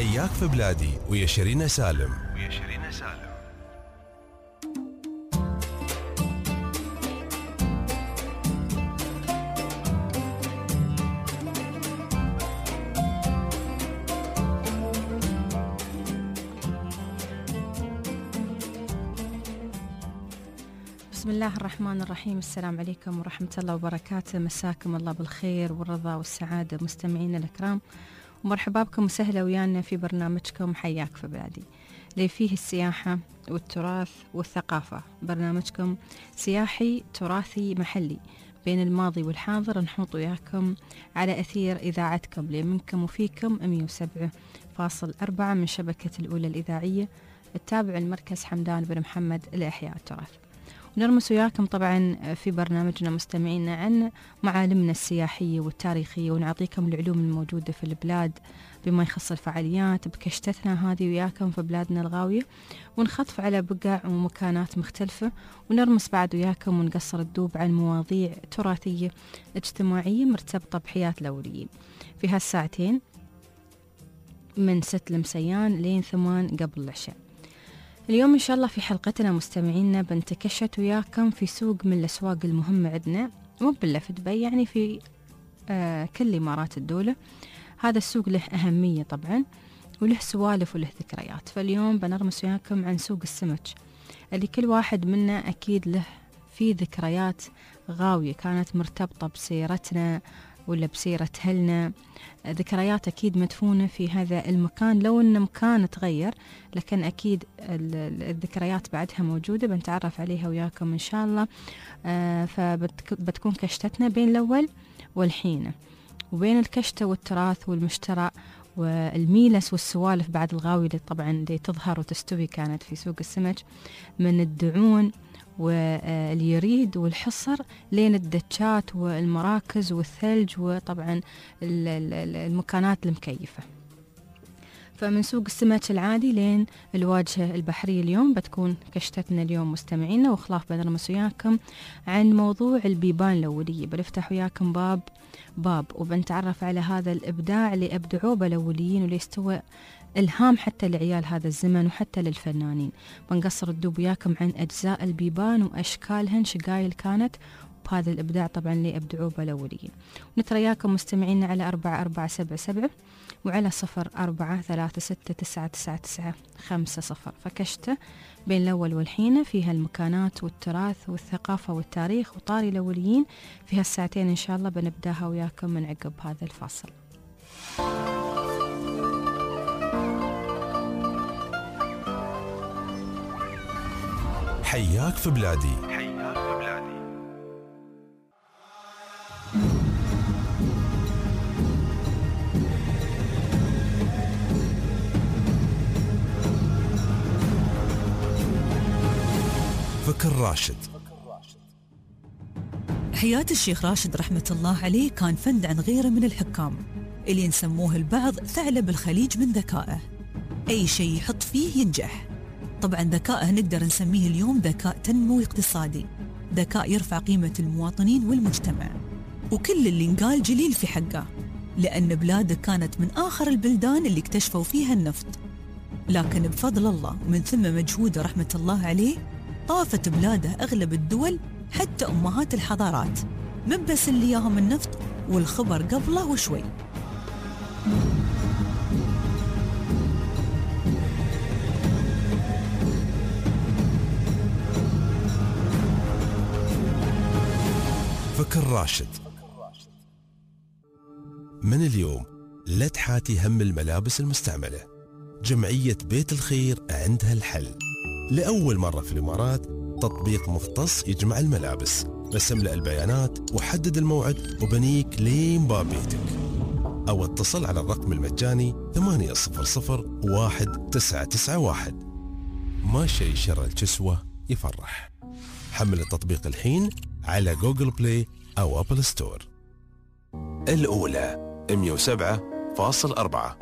حياك في بلادي ويا شيرين سالم. بسم الله الرحمن الرحيم. السلام عليكم ورحمة الله وبركاته. مساكم الله بالخير والرضا والسعادة مستمعين الكرام، ومرحبا بكم وسهلا ويانا في برنامجكم حياك في بلادي اللي فيه السياحة والتراث والثقافة. برنامجكم سياحي تراثي محلي بين الماضي والحاضر، نحوط وياكم على أثير إذاعتكم اللي منكم وفيكم 107.4 من شبكة الأولى الإذاعية التابع المركز حمدان بن محمد لإحياء التراث. نرمس وياكم طبعا في برنامجنا مستمعينا عن معالمنا السياحية والتاريخية، ونعطيكم العلوم الموجودة في البلاد بما يخص الفعاليات بكشتتنا هذه وياكم في بلادنا الغاوية، ونخطف على بقع ومكانات مختلفة، ونرمس بعد وياكم ونقصر الدوب عن مواضيع تراثية اجتماعية مرتبطة بحياة الأوليين في هالساعتين من 6 المسيان لين 8 قبل العشاء. اليوم إن شاء الله في حلقتنا مستمعينا بنتكشت وياكم في سوق من الأسواق المهمة عندنا، مو بالله في دبي، يعني في كل إمارات الدولة. هذا السوق له أهمية طبعا وله سوالف وله ذكريات. فاليوم بنرمس وياكم عن سوق السمك اللي كل واحد منا أكيد له في ذكريات غاوية كانت مرتبطة بسيرتنا ولا بسيرة أهلنا، ذكريات أكيد مدفونة في هذا المكان. لو أن مكان تغير لكن أكيد الذكريات بعدها موجودة، بنتعرف عليها وياكم إن شاء الله. فبتكون كشتتنا بين الأول والحين، وبين الكشتة والتراث والمشترى والميلس والسوالف بعد الغاوية اللي طبعا اللي تظهر وتستوي كانت في سوق السمك، من الدعون واليريد والحصر لين الدتشات والمراكز والثلج وطبعا المكانات المكيفة. فمن سوق السمك العادي لين الواجهة البحرية اليوم بتكون كشتتنا اليوم مستمعينا. وخلاف بنرمس وياكم عن موضوع البيبان الأولية، بنفتح وياكم باب وبنتعرف على هذا الإبداع اللي أبدعوه بالأوليين واللي استوى إلهام حتى لعيال هذا الزمن وحتى للفنانين. بنقصر الدوب وياكم عن أجزاء البيبان وأشكالهن شقايل كانت، وهذا الإبداع طبعا اللي أبدعوه بالأوليين. نترياكم مستمعين على 4477 وعلى 0436999950. فكشته بين الأول والحين فيها المكانات والتراث والثقافة والتاريخ وطاري الأوليين في هالساعتين إن شاء الله بنبداها وياكم من عقب هذا الفاصل. حياك في بلادي. فكر راشد. حياة الشيخ راشد رحمة الله عليه كان فند عن غيره من الحكام اللي نسموه البعض ثعلب الخليج من ذكائه، أي شيء يحط فيه ينجح. طبعا ذكائه نقدر نسميه اليوم ذكاء تنموي اقتصادي، ذكاء يرفع قيمة المواطنين والمجتمع، وكل اللي نقال جليل في حقه، لأن بلاده كانت من آخر البلدان اللي اكتشفوا فيها النفط. لكن بفضل الله ومن ثم مجهوده رحمة الله عليه طافت بلاده أغلب الدول حتى أمهات الحضارات، من بس اللي ياهم النفط والخبر قبله وشوي. فكر راشد. من اليوم لا تحاتي هم الملابس المستعملة. جمعية بيت الخير عندها الحل. لأول مرة في الإمارات تطبيق مختص يجمع الملابس. بس املأ البيانات وحدد الموعد وبنيك لين باب بيتك، أو اتصل على الرقم المجاني 8001991. ما شيء شر الكسوة يفرح. حمل التطبيق الحين على جوجل بلاي أو أبل ستور. الأولى 107.4.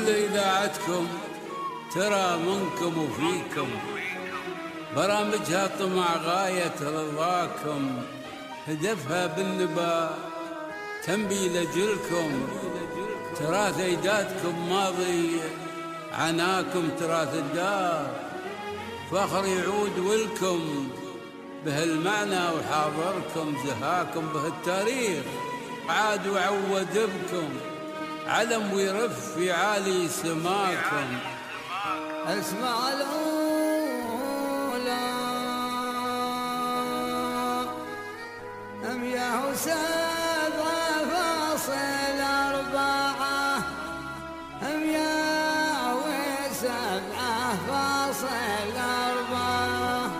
كل إذاعتكم ترى منكم وفيكم، برامجها طمع غاية رضاكم، هدفها بالنبا تنبي لجلكم، تراث أجدادكم ماضي عناكم، تراث الدار فخر يعود ولكم بهالمعنى، وحاضركم زهاكم بهالتاريخ عاد وعود بكم، علم ويرف في عالي سماكم. اسمع الأولى أمياه 7.4 أمياه 7.4.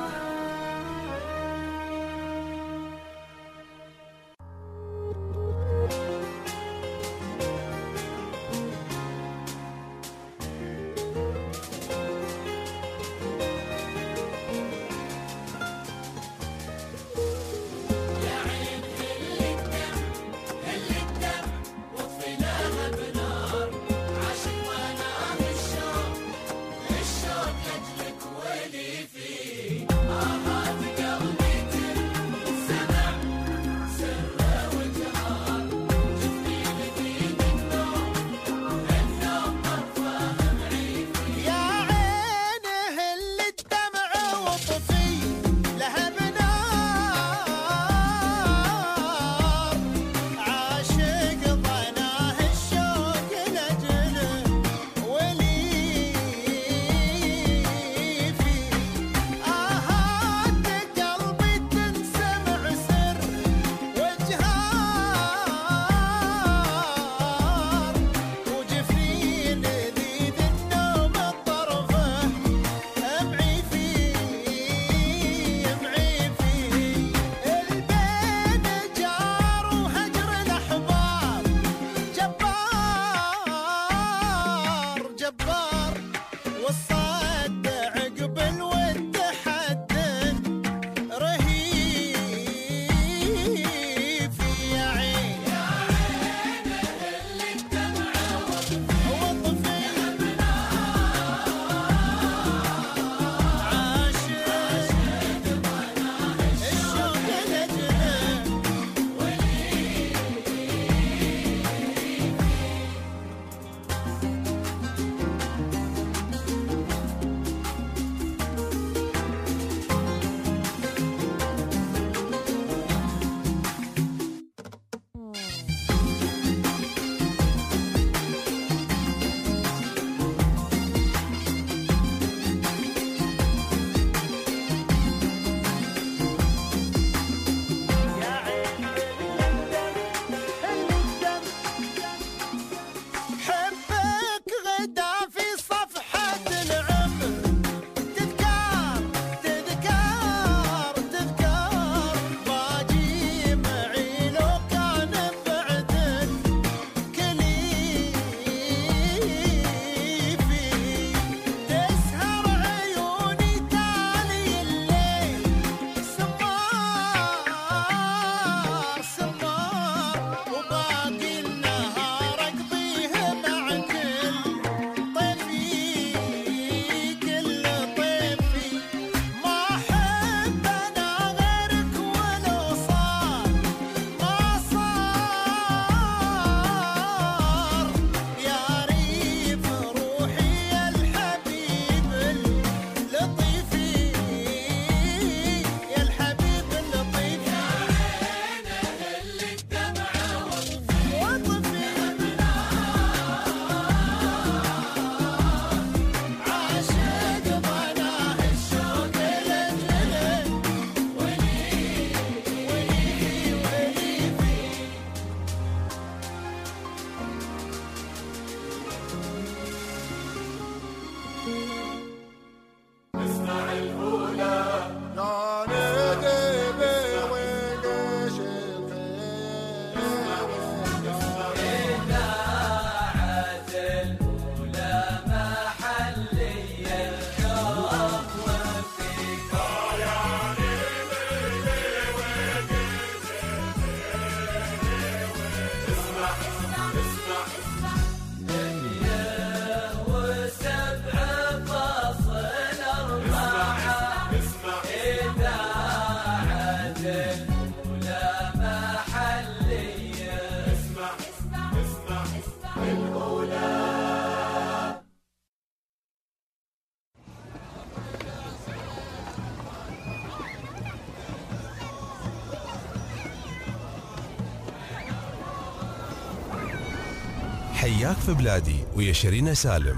حياك في بلادي ويا شيرين سالم.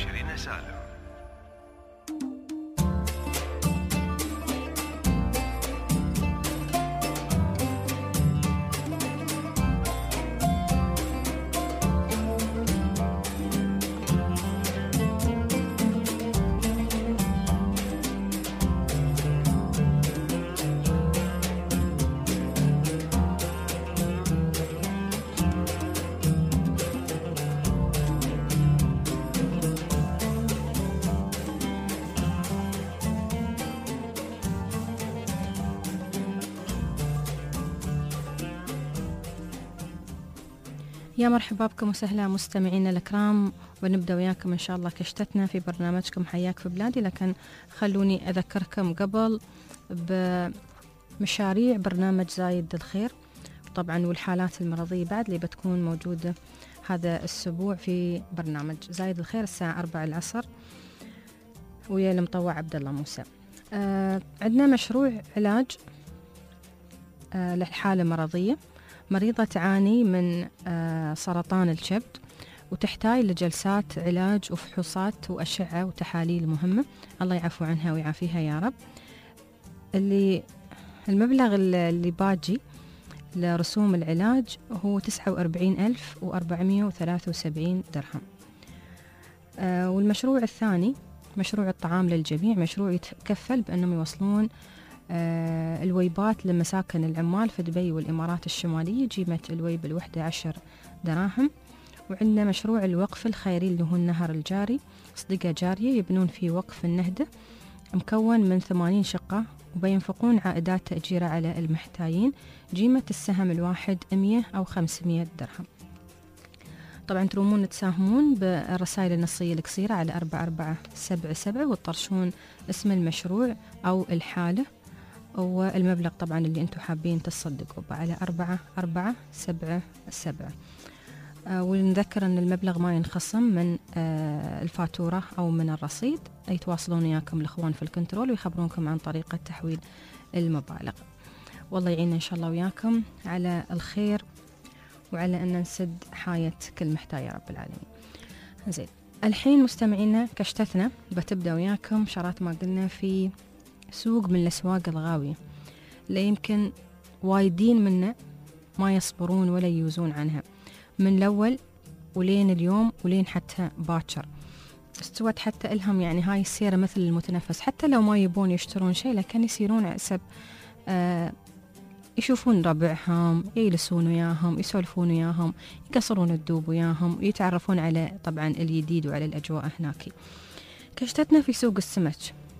يا مرحبا بكم وسهلا مستمعينا الكرام، ونبدأ وياكم إن شاء الله كشتتنا في برنامجكم حياك في بلادي. لكن خلوني أذكركم قبل بمشاريع برنامج زايد الخير طبعا، والحالات المرضية بعد اللي بتكون موجودة هذا الأسبوع في برنامج زايد الخير الساعة 4 العصر ويا المطوع عبد الله موسى. عندنا مشروع علاج لحالة مرضية، مريضة تعاني من سرطان الكبد وتحتاج لجلسات علاج وفحوصات وأشعة وتحاليل مهمة، الله يعفو عنها ويعافيها يا رب. المبلغ اللي باجي لرسوم العلاج هو 49,473 درهم. والمشروع الثاني مشروع الطعام للجميع، مشروع يتكفل بأنهم يوصلون الويبات لمساكن العمال في دبي والإمارات الشمالية، قيمة الويب الوحدة 10 دراهم. وعندنا مشروع الوقف الخيري اللي هو النهر الجاري، صدقة جارية يبنون فيه وقف النهدة مكون من 80 شقة، وبينفقون عائدات تأجيرة على المحتاجين، قيمة السهم الواحد 100 أو 500 درهم. طبعا ترومون تساهمون بالرسائل النصية القصيرة على 4477 وتطرشون اسم المشروع أو الحالة والمبلغ طبعا اللي انتم حابين تصدقوا على 4477. ونذكر ان المبلغ ما ينخصم من الفاتورة او من الرصيد، يتواصلون وياكم الاخوان في الكنترول ويخبرونكم عن طريقة تحويل المبالغ. والله يعين ان شاء الله وياكم على الخير وعلى ان نسد حاية كل محتاج يا رب العالمين. زين، الحين مستمعينا كشتتنا بتبدأ وياكم شرات ما قلنا في سوق من الأسواق الغاوية اللي يمكن وايدين منا ما يصبرون ولا يوزون عنها، من الأول ولين اليوم ولين حتى باكر استوت حتى إلهم يعني هاي السيرة مثل المتنفس، حتى لو ما يبون يشترون شيء لكن يسيرون عسب يشوفون ربعهم، يجلسون وياهم، يسولفون وياهم، يقصرون الدوب وياهم، ويتعرفون على طبعا الجديد وعلى الأجواء هناك. كشتتنا في سوق السمك،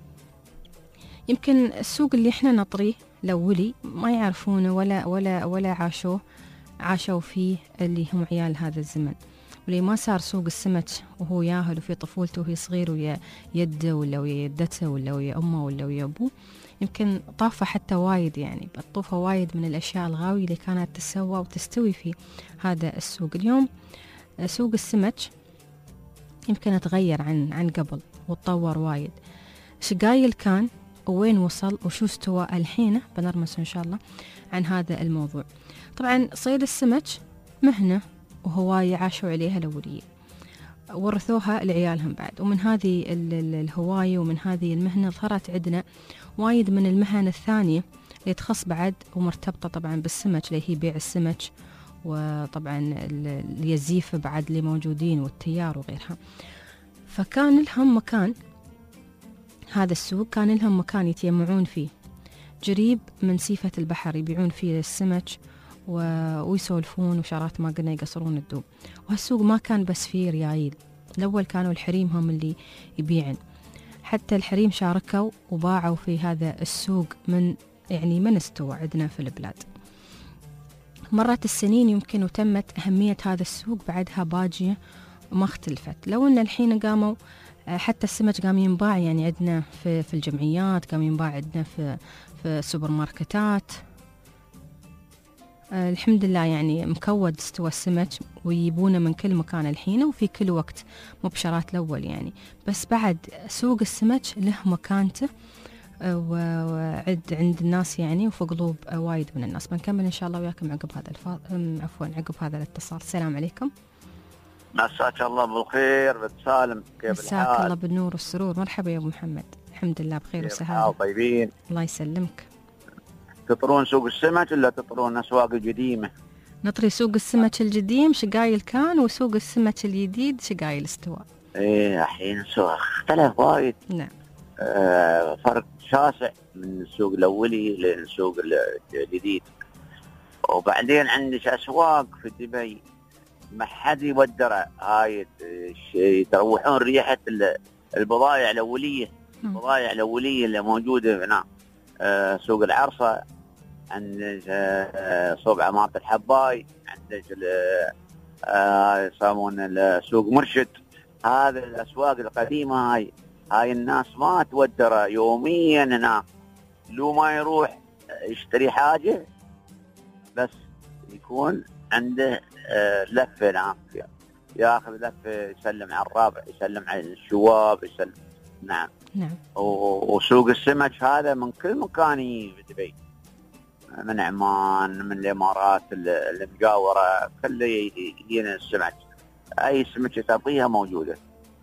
يمكن السوق اللي احنا نطريه الأولي ما يعرفونه ولا عاشوا فيه اللي هم عيال هذا الزمن، واللي ما صار سوق السمك وهو ياهل وفي طفولته وهي صغير ويا يده ولا ويا يدته ولا ويا أمه ولا ويا أبوه، يمكن طافة حتى وايد، يعني بطوفة وايد من الأشياء الغاوية اللي كانت تسوى وتستوي في هذا السوق. اليوم سوق السمك يمكن تغير عن قبل وتطور وايد. شقايل كان وين وصل وشو استوى الحين بنرمس إن شاء الله عن هذا الموضوع. طبعا صيد السمك مهنة وهواية عاشوا عليها الأولية ورثوها لعيالهم بعد، ومن هذه الهواية ومن هذه المهنة ظهرت عندنا وايد من المهن الثانية اللي تخص بعد ومرتبطة طبعا بالسمك، اللي هي بيع السمك وطبعا اليزيف بعد اللي موجودين والتيار وغيرها. فكان لهم مكان، هذا السوق كان لهم مكان يتجمعون فيه قريب من سيفة البحر، يبيعون فيه السمك ويسولفون وشارات ما قلنا يقصرون الدوب. وهالسوق ما كان بس فيه ريايل، الأول كانوا الحريم هم اللي يبيعن، حتى الحريم شاركوا وباعوا في هذا السوق من استوى عندنا في البلاد. مرت السنين يمكن وتمت أهمية هذا السوق بعدها باجية وما اختلفت، لو أن الحين قاموا حتى السمك قام ينباع يعني عندنا في الجمعيات، قام ينباع عندنا في سوبر ماركتات. الحمد لله يعني مكود استوى السمك ويجيبونه من كل مكان الحين وفي كل وقت، مو بشرات الأول يعني، بس بعد سوق السمك له مكانته عند الناس يعني وفي قلوب وايد من الناس. بنكمل إن شاء الله وياكم عقب هذا عقب هذا الاتصال. السلام عليكم. مساك الله بالخير. بنت سالم كيف الحال؟ مساك الله بالنور والسرور. مرحبا يا ابو محمد. الحمد لله بخير وسهاله. طيبين. الله يسلمك. تطرون سوق السمك ولا تطرون اسواق القديمه؟ نطري سوق السمك القديم شقايل كان، وسوق السمك الجديد شقايل استواء. ايه الحين سوق اختلف وايد. نعم. فرق شاسع من السوق الاولي للسوق الجديد. وبعدين عندك اسواق في دبي ما حد يودره، هاي يتروحون ريحه البضائع الاوليه. البضائع الاوليه اللي موجوده هنا. سوق العرصه، عندك صوب عمارة الحباي، عندك يسمون سوق مرشد. هذه الاسواق القديمه هاي الناس ما تودر يوميا هناك، لو ما يروح يشتري حاجه بس يكون عنده لفه هناك، ياخذ لفه يسلم على الرابع، يسلم على الشواب، يسلم. نعم. وسوق السمك هذا من كل مكان في دبي، من عمان، من الامارات المجاوره، كله يجينا السمك. اي سمكه تبغيها موجوده.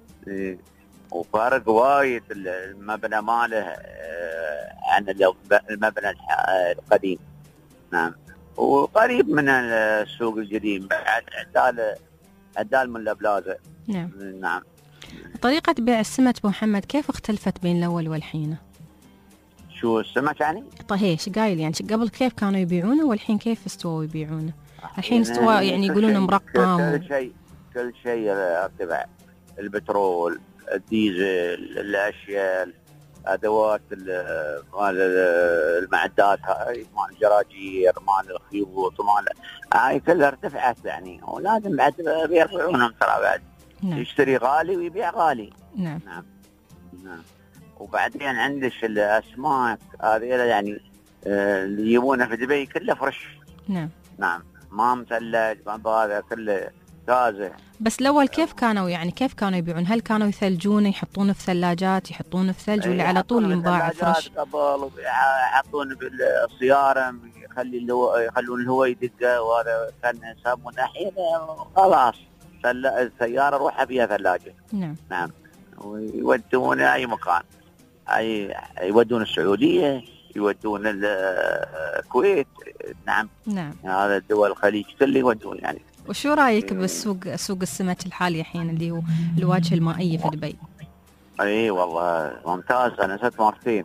وفارق وايد المبنى ماله عن المبنى القديم. نعم. وقريب من السوق القديم بعد، عدال من البلازه. نعم. نعم. طريقه بيع السمك ابو محمد كيف اختلفت بين الاول والحين؟ شو السمك يعني؟ طيب شقايل يعني قبل كيف كانوا يبيعونه والحين كيف استووا يبيعونه؟ الحين استوى يعني يقولون مرقم. كل شيء ارتفع. البترول، الديزل، الاشياء، ادوات مال المعدات، هاي مال الجراجير، مال الخيوط، مال هاي كلها ارتفعت يعني، ولازم بعد بيرفعونهم ترى بعد. نعم. يشتري غالي ويبيع غالي. نعم. نعم. نعم. وبعدين عندك الاسماك هذه يعني اللي يجيبونه في دبي كله فرش. نعم. نعم. ما مثلج، ما هذا كله تازه. بس الاول كيف كانوا يبيعون؟ هل كانوا يثلجونه، يحطونه في ثلاجات، يحطونه في ثلج، ولا على طول ينباع فرش؟ قبل يحطونه بالسياره، يخلون الهواء يدقه، وهذا كان يسمونه الحين خلاص السياره روحها فيها ثلاجه. نعم. نعم. ويودون اي مكان، يودون السعوديه، يودون الكويت. نعم. نعم. هذا الدول الخليج كله يودون يعني. وشو رايك بالسوق، سوق السمك الحالي الحين اللي هو الواجهه المائيه في دبي؟ اي والله ممتاز. انا ست مرتين.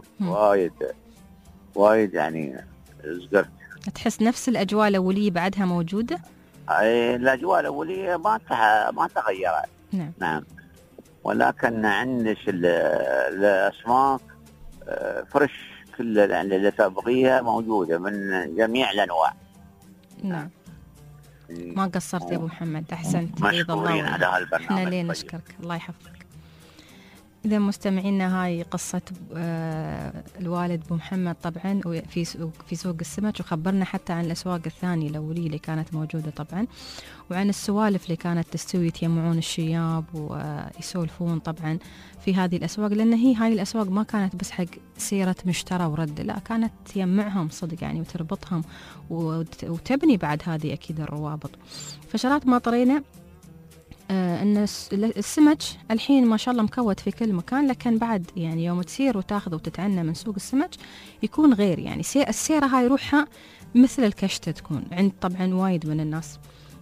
وايد يعني زقرت. تحس نفس الاجواء الاوليه بعدها موجوده؟ اي الاجواء الاوليه ما تغيرت. نعم. نعم. ولكن عندك الاسماك فرش، كل اللي تبغيها موجوده من جميع الانواع. نعم. ما قصرت يا ابو محمد، احسنت. مشكورين على هالبرنامج. احنا لين نشكرك، الله يحفظك. إذا مستمعينا هاي قصة الوالد أبو محمد طبعا في سوق السمك، وخبرنا حتى عن الأسواق الثانية الأولية اللي كانت موجودة طبعا، وعن السوالف اللي كانت تستوي، يتجمعون الشياب ويسولفون طبعا في هذه الأسواق، لأن هاي الأسواق ما كانت بس حق سيرة مشترى ورد، لا كانت تجمعهم صدق يعني وتربطهم وتبني بعد هذه أكيد الروابط. فشرات ما طرينا أن السمك الحين ما شاء الله مكوت في كل مكان، لكن بعد يعني يوم تسير وتاخذ وتتعنى من سوق السمك يكون غير، يعني السيرة هاي روحها مثل الكشتة تكون عند طبعا وايد من الناس.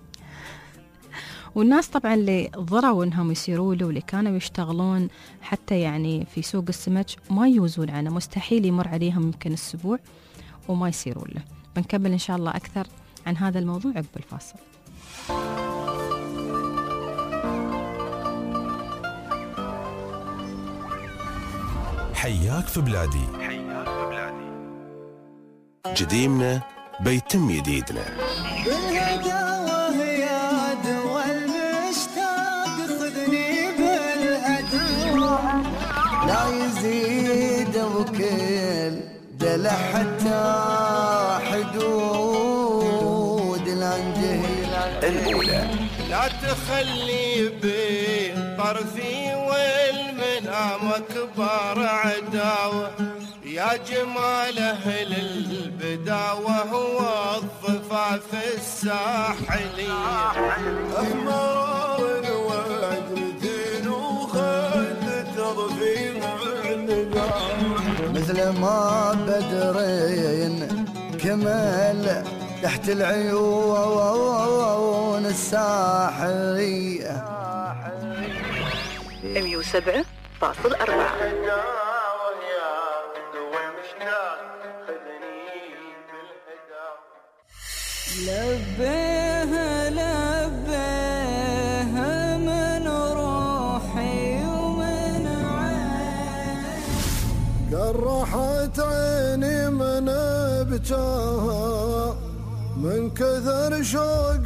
والناس طبعا اللي ضروا انهم يسيروا له، واللي كانوا يشتغلون حتى يعني في سوق السمك ما يوزون عنه، مستحيل يمر عليهم يمكن اسبوع وما يسيرون له. بنكمل ان شاء الله اكثر عن هذا الموضوع عقب الفاصل. حياك في بلادي، جديمنا بيتم جديدنا. بالهداوة يا دوا المشتاق خذني بالهدوء، لا يزيد وكل دلع حتى حدود الانجيل الأولى. لا تخلي بين طرفي والمنام كبار عداوة، يا جمال أهل البداوة هو الضفاف الساحلية، أحمر مثل ما بدرين كمل تحت العيون الساحرية. 107.4 لبيها لبيها من روحي ومن عيني، قرحت عيني من بجاها من كثر شوق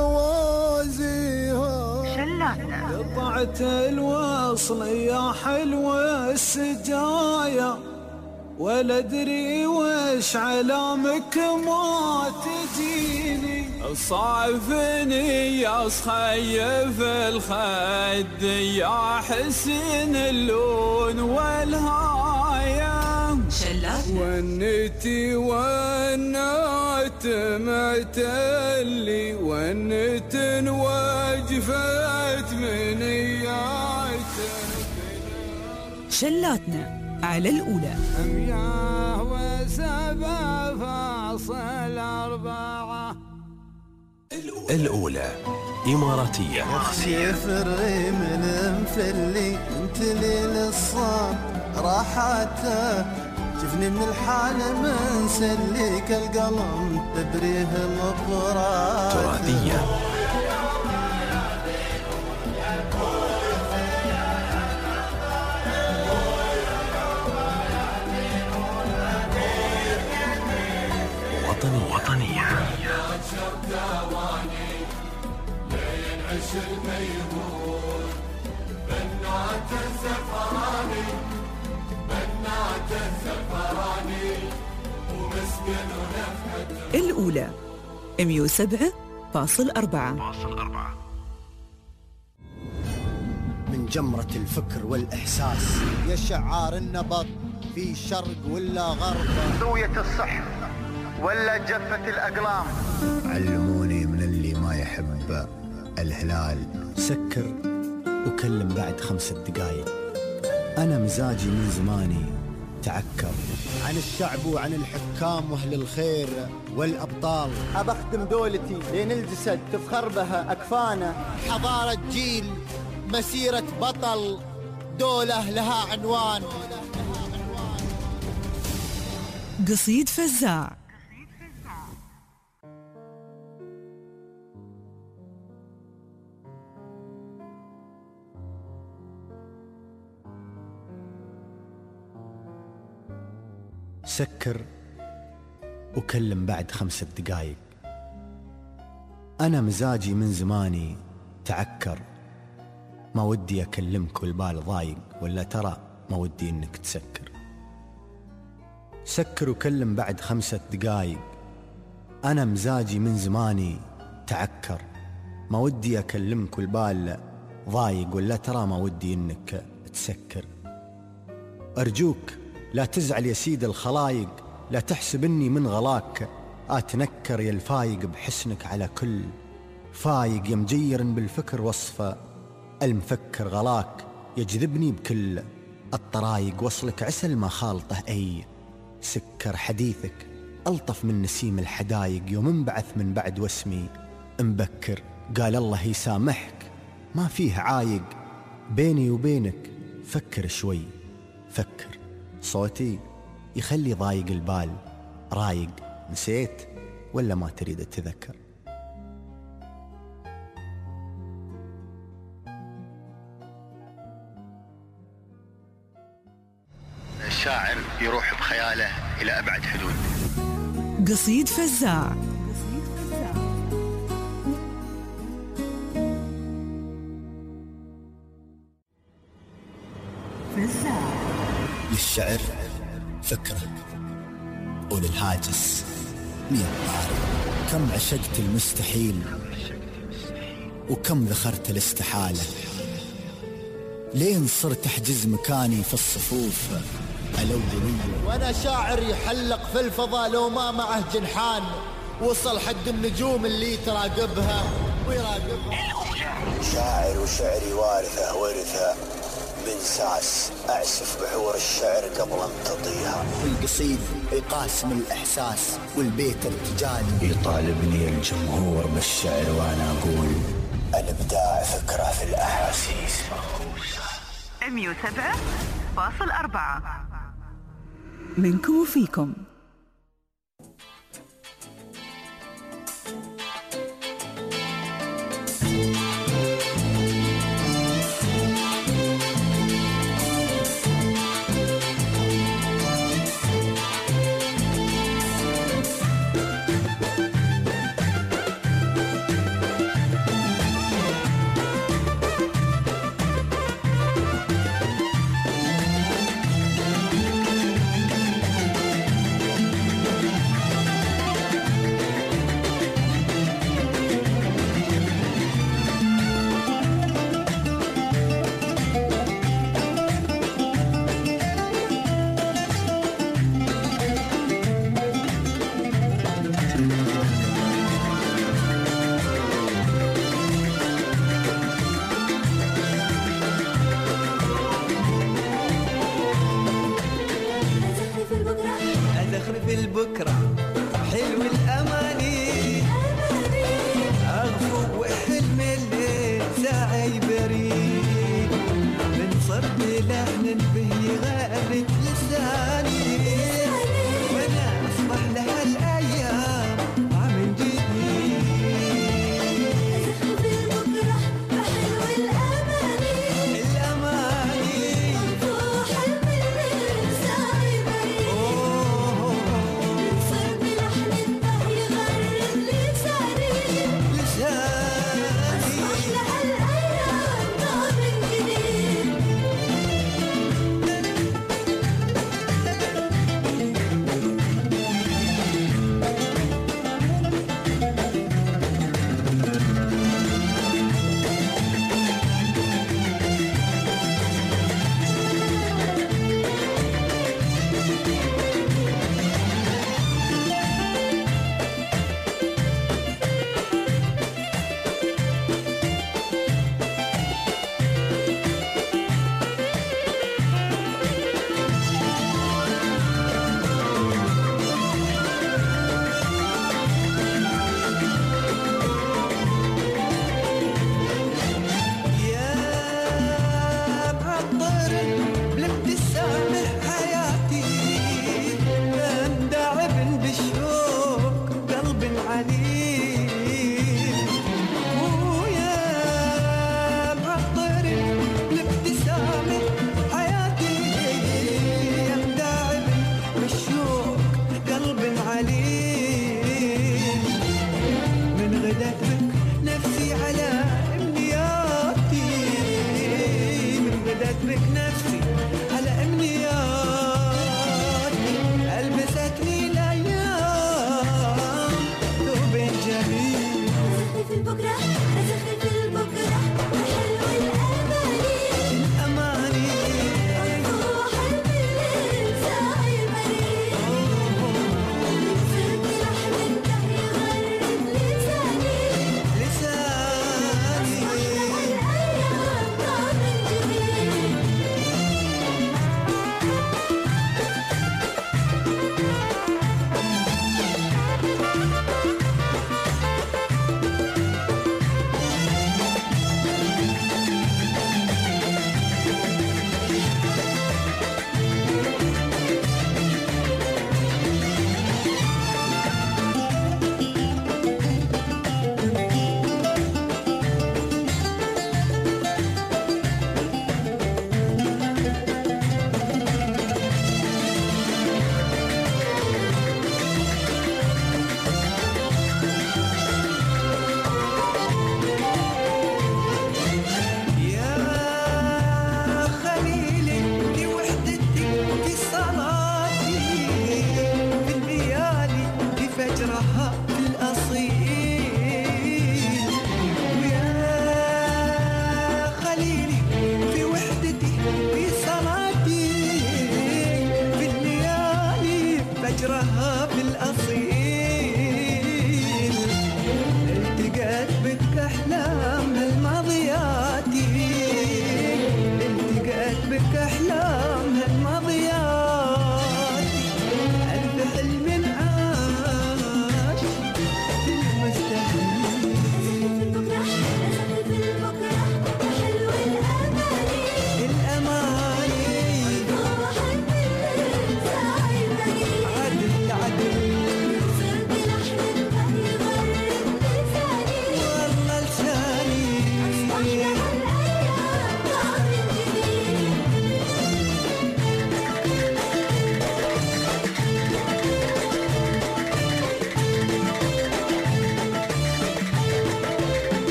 يوازيها. قطعت الوصل يا حلوة السجايا ولا ادري وش علامك ما تجيني. صعفني يا صخيف الخد يا حسين اللون والهاية. ونتي ونات معتلي ونت وجفت من شلاتنا على الأولى. 107.4 الأولى إماراتية. اخشي فري من مفلي انت لي للصاب راحته، شفني من الحالة من سليك القلم تبريه الأبراد. تراثية. وطنية. الأولى 107.4. من جمرة الفكر والإحساس يا شعار النبض في شرق ولا غرب، زاوية الصح ولا جفة الأقلام. علموني من اللي ما يحب الهلال سكر وكلم بعد 5 دقايق. أنا مزاجي من زماني تعكر عن الشعب وعن الحكام وأهل الخير والأبطال. أبخدم دولتي لين الجسد تفخر بها أكفانا. حضارة جيل مسيرة بطل دولة لها عنوان. قصيد فزاع. سكر وكلم بعد 5 دقايق. أنا مزاجي من زماني تعكر، ما ودي أكلمك والبال ضايق، ولا ترى ما ودي إنك تسكر. سكر وكلم بعد 5 دقايق. أنا مزاجي من زماني تعكر، ما ودي أكلمك والبال ضايق، ولا ترى ما ودي إنك تسكر. أرجوك لا تزعل يا سيد الخلايق، لا تحسب إني من غلاك. أتنكر يا الفايق بحسنك على كل فايق، يا مجير بالفكر وصفه المفكر غلاك. يجذبني بكل الطرايق وصلك عسل ما خالطه أي سكر. حديثك ألطف من نسيم الحدايق، يوم انبعث من بعد واسمي مبكر. قال الله يسامحك ما فيه عايق بيني وبينك، فكر شوي فكر. صوتي يخلي ضايق البال رايق، نسيت ولا ما تريد تذكر؟ الشاعر يروح بخياله إلى أبعد حدود. قصيد فزاع. للشعر فكرة وللهاجس 100 طاري. كم عشقت المستحيل وكم ذخرت الاستحالة، لين صرت أحجز مكاني في الصفوف الأولية. وأنا شاعر يحلق في الفضاء لو ما معه جنحان، وصل حد النجوم اللي تراقبها ويراقبها. شاعر وشعري وارثة ورثة بنساس أعسف بحور الشعر قبل امتضيها. القصيد يقاسم الإحساس والبيت ارتجالي يطالبني الجمهور بالشعر وأنا أقول الإبداع فكرة في الأحاسيس مغروسة. 107.4 منكم وفيكم. في البكرة حلو الأماني أغفو وحلم الليل ساعي بريد من صرب لحن به يغرد لساني وأنا أصبح لها الأيام عم جديد. في البكرة حلو الأماني أغفو وحلم الليل ساعي بريد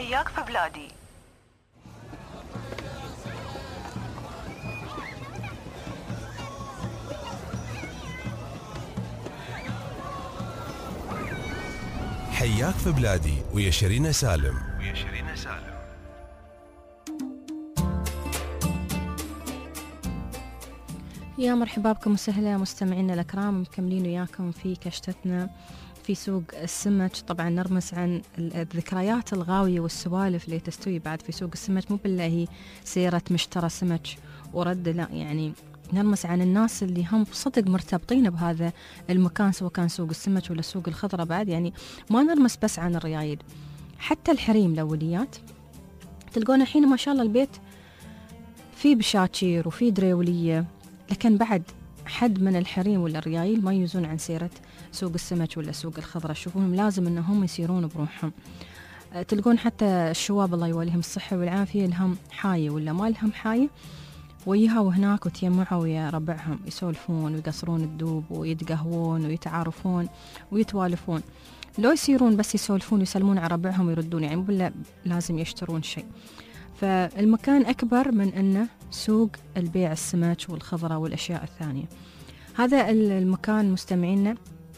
حياك في بلادي. حياك في بلادي ويا شيرين سالم. يا مرحبا بكم وسهلا مستمعينا الأكرام، مكملين وياكم في كشتتنا في سوق السمك. طبعا نرمس عن الذكريات الغاوية والسوالف اللي تستوي بعد في سوق السمك، مو بالله هي سيرة مشترى سمك ورد، لا يعني نرمس عن الناس اللي هم صدق مرتبطين بهذا المكان، سواء كان سوق السمك ولا سوق الخضرة. بعد يعني ما نرمس بس عن الريايل، حتى الحريم الأوليات تلقون الحين ما شاء الله البيت في بشاكير وفي دريولية، لكن بعد حد من الحريم ولا الريايل ما يوزون عن سيرة سوق السمك ولا سوق الخضرة. شوفوهم لازم انهم يسيرون بروحهم. تلقون حتى الشواب الله يوليهم الصحة والعافية لهم حاية ولا ما لهم حاية، ويها وهناك وتيمعوا ويا ربعهم يسولفون ويقصرون الدوب ويتقهوون ويتعارفون ويتوالفون. لو يسيرون بس يسولفون ويسلمون على ربعهم ويردون، يعني مو لازم يشترون شيء. فالمكان أكبر من أنه سوق البيع السمك والخضرة والأشياء الثانية. هذا المكان مستمعينا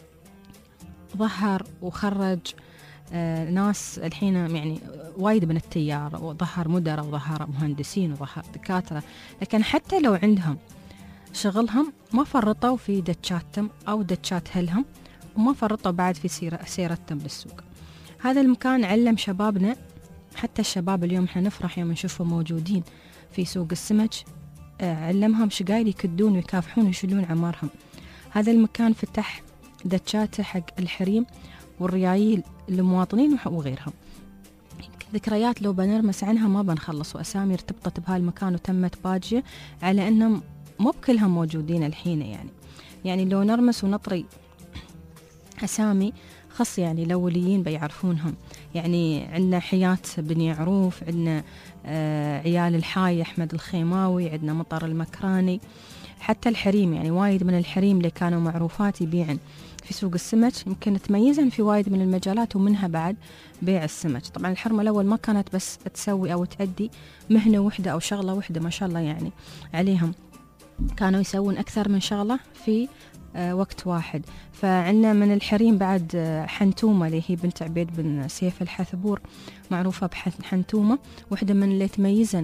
ظهر وخرج ناس الحين يعني وايد من التيار، وظهر مدراء وظهر مهندسين وظهر دكاترة، لكن حتى لو عندهم شغلهم ما فرطوا في دتشاتهم أو دتشات هلهم، وما فرطوا بعد في سيرتهم للسوق. هذا المكان علم شبابنا، حتى الشباب اليوم احنا نفرح يوم نشوفهم موجودين في سوق السمك، علمهم شقايل يكدون ويكافحون ويشيلون عمارهم. هذا المكان فتح دتشاته حق الحريم والريايل المواطنين وغيرهم. ذكريات لو بنرمس عنها ما بنخلص، وأسامي ارتبطت بهالمكان وتمت باجية على أنهم مو بكلهم موجودين الحين. يعني لو نرمس ونطري أسامي خص يعني الأوليين بيعرفونهم. يعني عندنا حياة بني عروف، عندنا عيال الحاي أحمد الخيماوي، عندنا مطر المكراني، حتى الحريم يعني وايد من الحريم اللي كانوا معروفات يبيعن في سوق السمك يمكن تميزن في وايد من المجالات، ومنها بعد بيع السمك. طبعا الحرمة الأول ما كانت بس تسوي أو تأدي مهنة وحدة أو شغلة وحدة، ما شاء الله يعني عليهم كانوا يسوون أكثر من شغلة في وقت واحد. فعندنا من الحريم بعد حنتومة اللي هي بنت عبيد بن سيف الحثبور، معروفة بحنتومة، واحدة من اللي تميزن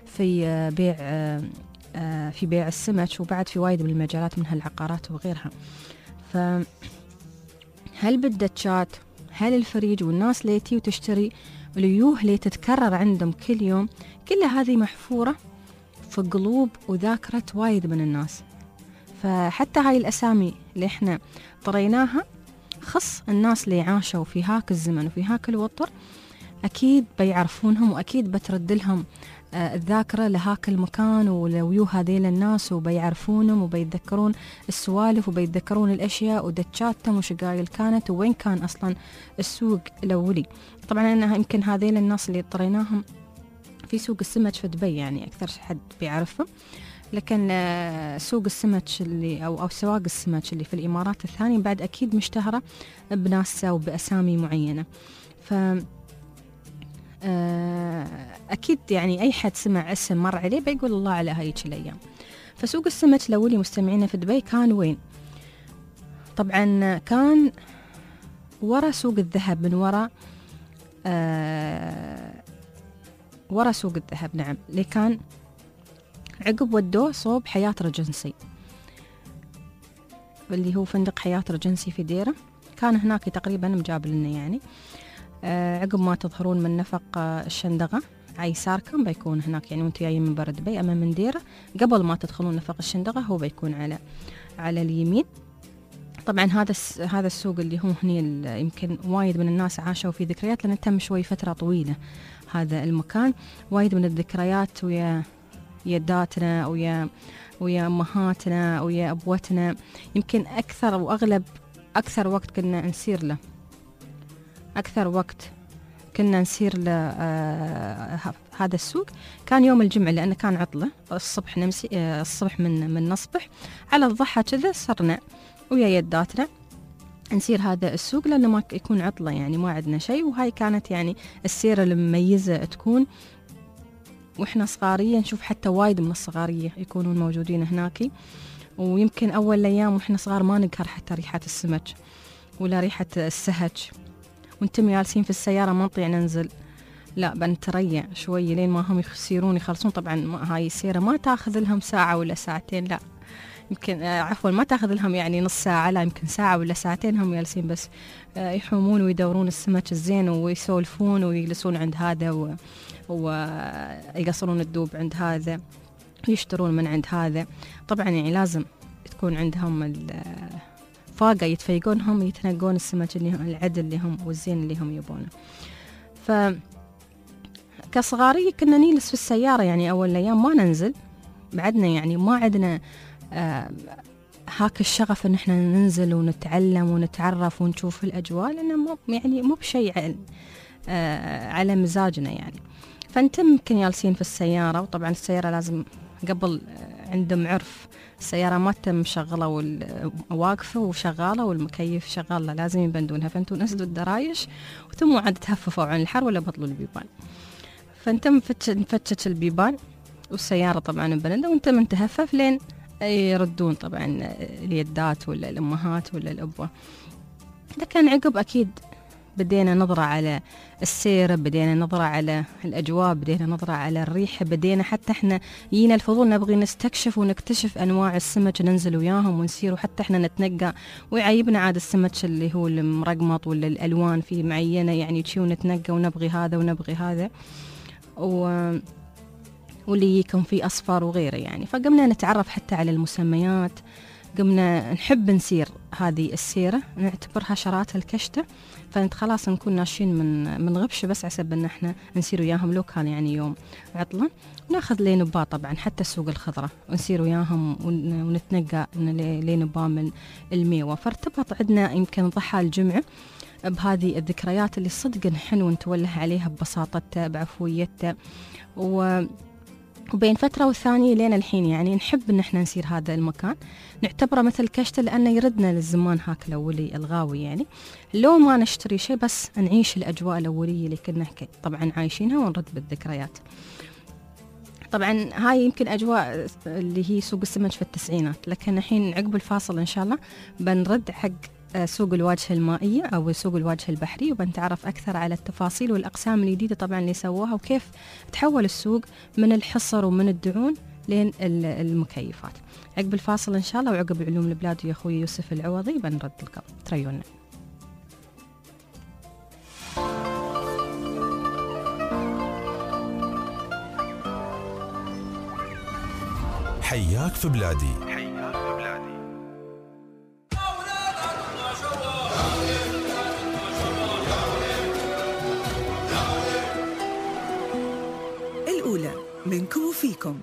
في بيع السمك، وبعد في وايد من المجالات منها العقارات وغيرها. فهل بالدتشات، هل الفريج والناس اللي تي وتشتري اليوه اللي تتكرر عندهم كل يوم، كل هذه محفورة في قلوب وذاكرة وايد من الناس. فحتى هاي الأسامي اللي احنا طريناها خص الناس اللي عاشوا في هاك الزمن وفي هاك الوطر، أكيد بيعرفونهم، وأكيد بترد لهم الذاكرة لهاك المكان ولويو هذيل الناس، وبيعرفونهم وبيتذكرون السوالف وبيتذكرون الأشياء ودتشاتهم وشقايل كانت وين كان أصلا السوق الأولي. طبعا أنا يمكن هذيل الناس اللي طريناهم في سوق السمك في دبي يعني أكثر حد بيعرفهم، لكن سوق السمك اللي أو سواق السمك اللي في الإمارات الثانية بعد أكيد مشتهرة بناسها وبأسامي معينة. ف أكيد يعني أي حد سمع اسم مر عليه بيقول الله على هايك الأيام. فسوق السمك الأولي مستمعينا في دبي كان وين؟ طبعا كان ورا سوق الذهب، من ورا سوق الذهب، نعم، اللي كان عقب ودوه صوب حياة رجنسي اللي هو فندق حياة رجنسي في ديرة، كان هناك تقريبا مجاب لنا يعني. عقب ما تظهرون من نفق الشندقة على يساركم بيكون هناك، يعني وانتم جايين من برا دبي أما من ديرة قبل ما تدخلون نفق الشندقة هو بيكون على اليمين. طبعا هذا السوق اللي هو هني يمكن وايد من الناس عاشوا في ذكريات، لأنه تم شوي فترة طويلة هذا المكان، وايد من الذكريات ويا يداتنا ويا أمهاتنا ويا أبوتنا. يمكن أكثر وأغلب أكثر وقت كنا نسير له، أكثر وقت كنا نسير له هذا السوق كان يوم الجمعة، لأنه كان عطلة الصبح، نمسي الصبح من نصبح على الضحى كذا صرنا ويا يداتنا نسير هذا السوق، لأنه ما يكون عطلة يعني ما عندنا شيء. وهاي كانت يعني السيرة المميزة تكون. وإحنا صغارية نشوف حتى وايد من الصغارية يكونون موجودين هناك. ويمكن أول أيام وإحنا صغار ما نقهر حتى ريحة السمك ولا ريحة السهج، وانتم جالسين في السيارة ما نطيع ننزل، لا بنتريع شوي لين ما هم يصيرون يخلصون. طبعا هاي السيرة ما تاخذ لهم ساعة ولا ساعتين، لا يمكن عفوا ما تاخذ لهم يعني نص ساعة، لا يمكن ساعة ولا ساعتين هم جالسين بس يحومون ويدورون السمك الزين ويسولفون ويجلسون عند هذا ويقصرون الدوب عند هذا ويشترون من عند هذا. طبعا يعني لازم تكون عندهم فاقة يتفيقونهم يتنقون السمك اللي هم العدل اللي هم والزين اللي هم يبونه. كصغاري كنا نجلس في السيارة يعني أول أيام ما ننزل، بعدنا يعني ما عندنا هاك الشغف إن إحنا ننزل ونتعلم ونتعرف ونشوف الأجواء، لأنه يعني مو بشيء على مزاجنا يعني. فأنتم يمكن جالسين في السيارة، وطبعا السيارة لازم قبل عندهم عرف السيارة ما تم مشغلة واقفة وشغالة والمكيف شغال، لازم يبندونها. فأنتم نزلوا الدرايش وثم عاد تهففوا عن الحر ولا بطلوا البيبان. فأنتم نفتش البيبان والسيارة طبعا مبندة، وأنتم نتهفف لين يردون طبعا اليدات ولا الأمهات ولا الأبوة. لكن عقب أكيد بدينا نظرة على السير، بدينا نظرة على الأجواء، بدينا نظرة على الريحة، بدينا حتى إحنا يينا الفضول نبغي نستكشف ونكتشف أنواع السمك، ننزل وياهم ونسير وحتى إحنا نتنقى. ويعيبنا عاد السمك اللي هو المرقمط ولا الألوان فيه معينة يعني تشي ونتنقى ونبغي هذا ونبغي هذا واللي يكون فيه أصفر وغيره يعني. فقمنا نتعرف حتى على المسميات، قمنا نحب نسير هذه السيرة نعتبرها شرات الكشتة. فانت خلاص نكون ناشين من غبش بس عسب ان احنا نسير وياهم لو كان يعني يوم عطلة، وناخذ لينبا طبعا حتى السوق الخضرة ونسير وياهم ونتنقى لينبا من الميوة. فارتبط عندنا يمكن ضحى الجمعة بهذه الذكريات اللي صدق نحن ونتوله عليها ببساطتها بعفويتها. وبين فترة والثانية لين الحين يعني نحب ان احنا نسير هذا المكان، نعتبره مثل كشتة لأنه يردنا للزمان هاك الأولي الغاوي يعني. لو ما نشتري شيء بس نعيش الأجواء الأولية اللي كنا طبعا عايشينها ونرد بالذكريات. طبعا هاي يمكن أجواء اللي هي سوق السمك في التسعينات، لكن الحين عقب الفاصل إن شاء الله بنرد حق سوق الواجهة المائية أو سوق الواجهة البحري، وبنتعرف أكثر على التفاصيل والأقسام الجديدة طبعا اللي سووها وكيف تحول السوق من الحصر ومن الدعون لين المكيفات. عقب الفاصل إن شاء الله وعقب علوم البلاد ويا أخوي يوسف العوضي بنرد لكم، تريونا. حياك في بلادي. الأولى منكم وفيكم.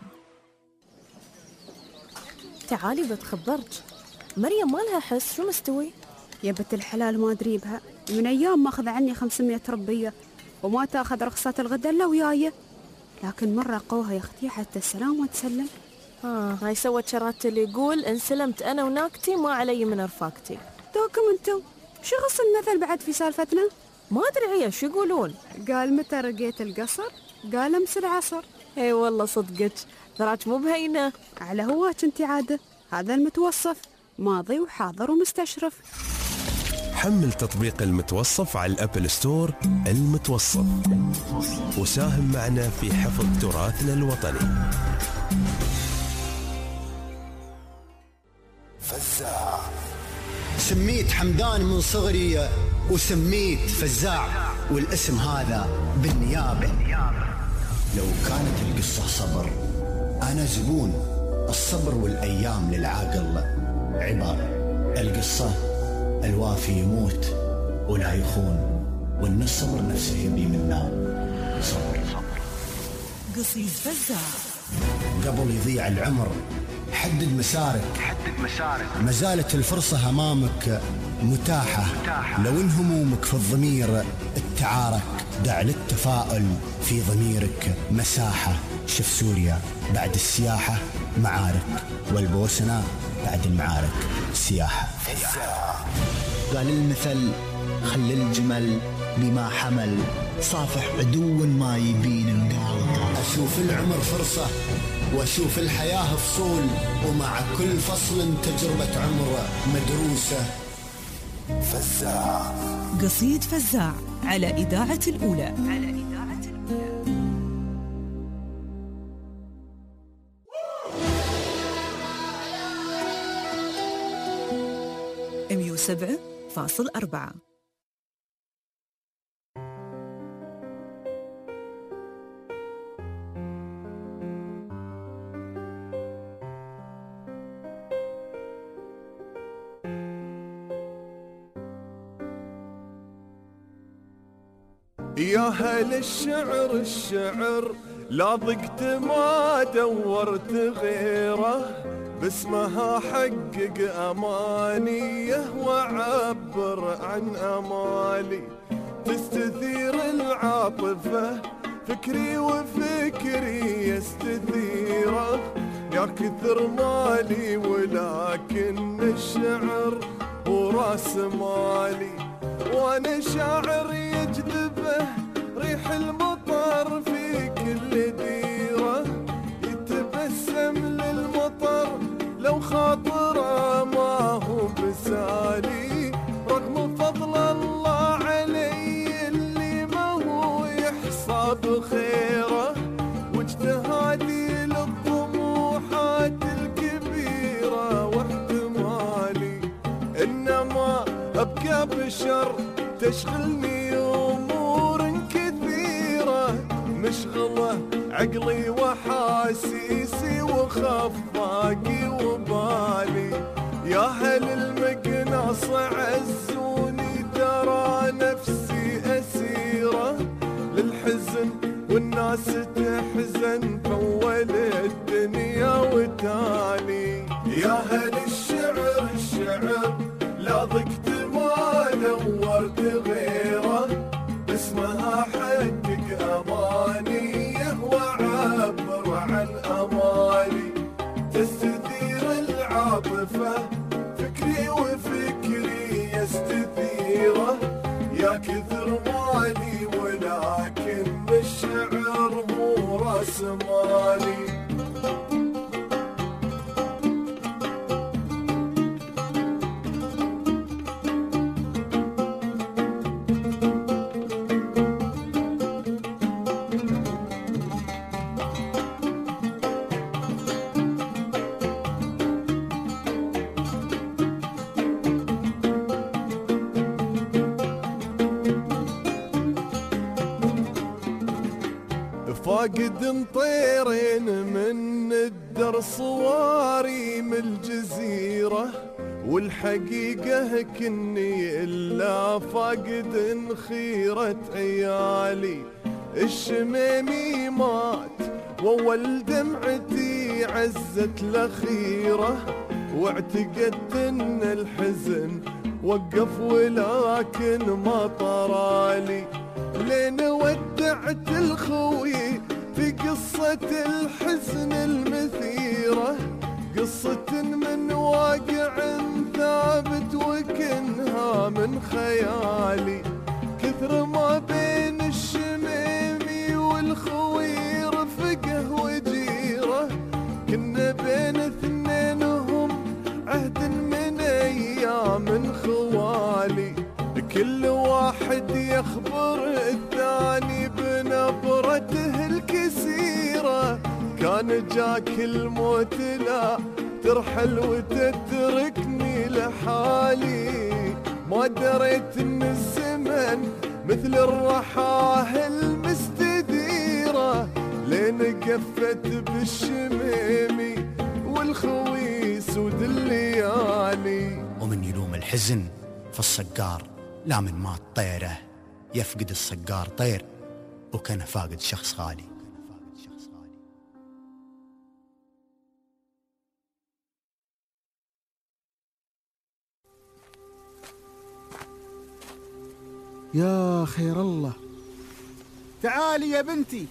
تعالي بتخبرك، مريم ما لها حس، شو مستوي؟ يا بنت الحلال ما أدري بها، من أيام ما أخذ عني 500 ربية وما تأخذ رخصة الغدا إلا وياي، لكن مرة قوها يا أختي حتى السلام وتسلم. هاي سوت شرات اللي يقول إن سلمت أنا وناكتي ما علي من رفاقتي. دوكم أنتم شو غص المثل بعد في سالفتنا؟ ما أدري هي شو يقولون. قال متى رقيت القصر؟ قال أمس العصر. اي والله صدقك، ذراك مو بهينة. على هواك انت عادة، هذا المتوصف ماضي وحاضر ومستشرف. حمل تطبيق المتوصف على الأبل ستور. المتوصف، وساهم معنا في حفظ تراثنا الوطني. فزاع سميت حمدان من صغري وسميت فزاع، والاسم هذا بالنيابة. لو كانت القصة صبر أنا زبون الصبر، والأيام للعاقل عبر. القصة الوافي يموت ولا يخون، وإن الصبر نفسه يبي منا صبر. قصيد فزاع. قبل يضيع العمر حدد مسارك، ما زالت الفرصة أمامك متاحة. لو إن همومك في الضمير التعارك، دع للتفاؤل في ضميرك مساحة. شوف سوريا بعد السياحة معارك، والبوسنة بعد المعارك سياحة. قال المثل خلي الجمل بما حمل، صافح عدو ما يبين القال. أشوف العمر فرصة وأشوف الحياة فصول، ومع كل فصل تجربة عمر مدروسة. فزاع. قصيد فزاع على إذاعة الأولى. 107.4. يا هل الشعر الشعر لا ضقت ما دورت غيره، باسمها حقق أمانيه وعبر عن أمالي. تستثير العاطفة فكري وفكري يستثيره، يا كثر مالي ولكن الشعر هو راس مالي. وانا شاعر يجذبه ريح المطر في كل ديره، يتبسم للمطر لو خاطره ما هو بسالي، رغم فضل الله علي اللي ما هو يحصى بخيره، واجتهادي للطموحات الكبيره واحتمالي. انما ابقى بشر تشغلني امور كثيره، مشغله عقلي وحاسيسي وخفاقي وبالي. يا هل المقناص عزوني ترى نفسي اسيره للحزن، والناس تحزن فول الدنيا وتالي. يا هل الشعر الشعر لا ضقت ما دورت غيره، باسمها حقق أمانيه وعبر عن أمالي. تستثير العاطفة فكري وفكري يستثيره، يا كثر مالي ولكن الشعر مو راس مالي. فاقد طيرين من الدر صواري من الجزيرة، والحقيقة كني إلا فاقد خيرة عيالي. الشميمي مات وأول دمعتي عزت الأخيرة، واعتقدت إن الحزن وقف ولكن ما طرالي. لين ودعت الخوي في قصة الحزن المثيرة، قصة من واقع ثابت وكنها من خيالي. كثر ما بين الشميمي والخوي رفقه وجيره، كنا بين اثنينهم عهد من ايام خوالي. كل واحد يخبر الثاني بنبرته الكسيرة، كان جاك الموت لا ترحل وتتركني لحالي. ما دريت ان الزمن مثل الرحاه المستديرة، لين قفت بالشميمي والخوي سود الليالي. ومن يلوم الحزن في الصقار لا من مات طيره، يفقد الصقار طير وكان فاقد شخص غالي. يا خير الله، تعالي يا بنتي،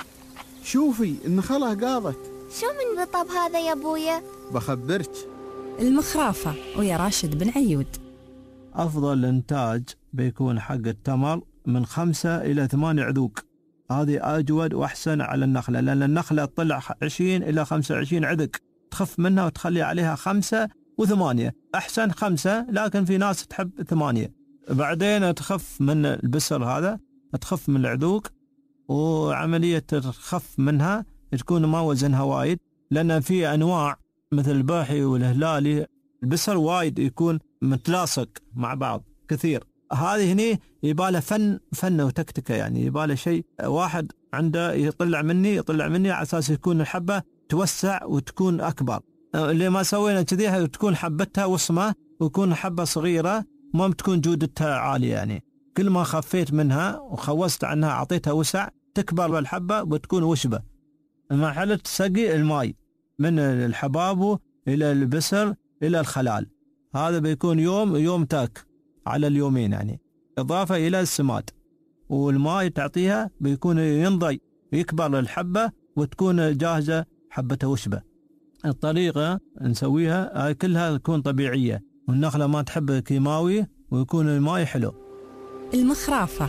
شوفي النخلة قاضت. شو من رطب هذا يا ابويا؟ بخبرك، المخرافة ويا راشد بن عيود. أفضل إنتاج بيكون حق التمر من 5 إلى 8 عذوق. هذه أجود وأحسن على النخلة، لأن النخلة تطلع 20 إلى 25 عذق، تخف منها وتخلي عليها 5 و8. أحسن 5، لكن في ناس تحب 8. بعدين تخف من البسر هذا، تخف من العذوق، وعملية تخف منها تكون ما وزنها وايد، لأن في أنواع مثل الباحي والهلالي البسر وايد يكون متلاصق مع بعض كثير. هذه هني يباله فن وتكتكة، يعني يباله شيء واحد عنده يطلع مني على أساس يكون الحبة توسع وتكون أكبر. اللي ما سوينا كذي تكون حبتها وصمة ويكون حبة صغيرة، ما بتكون جودتها عالية. يعني كل ما خفيت منها وخوست عنها أعطيتها وسع تكبر الحبة وتكون وشبة. مرحلة سقي الماء من الحباب إلى البسر إلى الخلال، هذا بيكون يوم تاك على اليومين، يعني إضافة إلى السماد. والماء تعطيها بيكون ينضي يكبر الحبة وتكون جاهزة حبة وشبة. الطريقة نسويها كلها تكون طبيعية، والنخلة ما تحب كيماوي، ويكون الماء حلو. المخرافة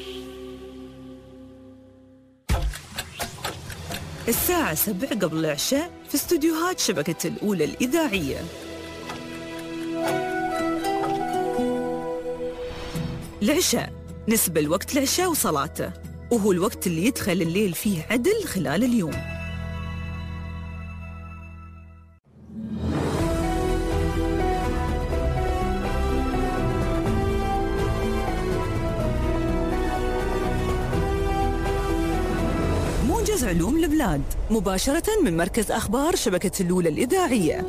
الساعة 7 قبل العشاء في استوديوهات شبكة الأولى الإذاعية. العشاء نسبة الوقت العشاء وصلاته، وهو الوقت اللي يدخل الليل فيه عدل خلال اليوم. موجز علوم البلاد مباشرة من مركز أخبار شبكة الأولى الإذاعية.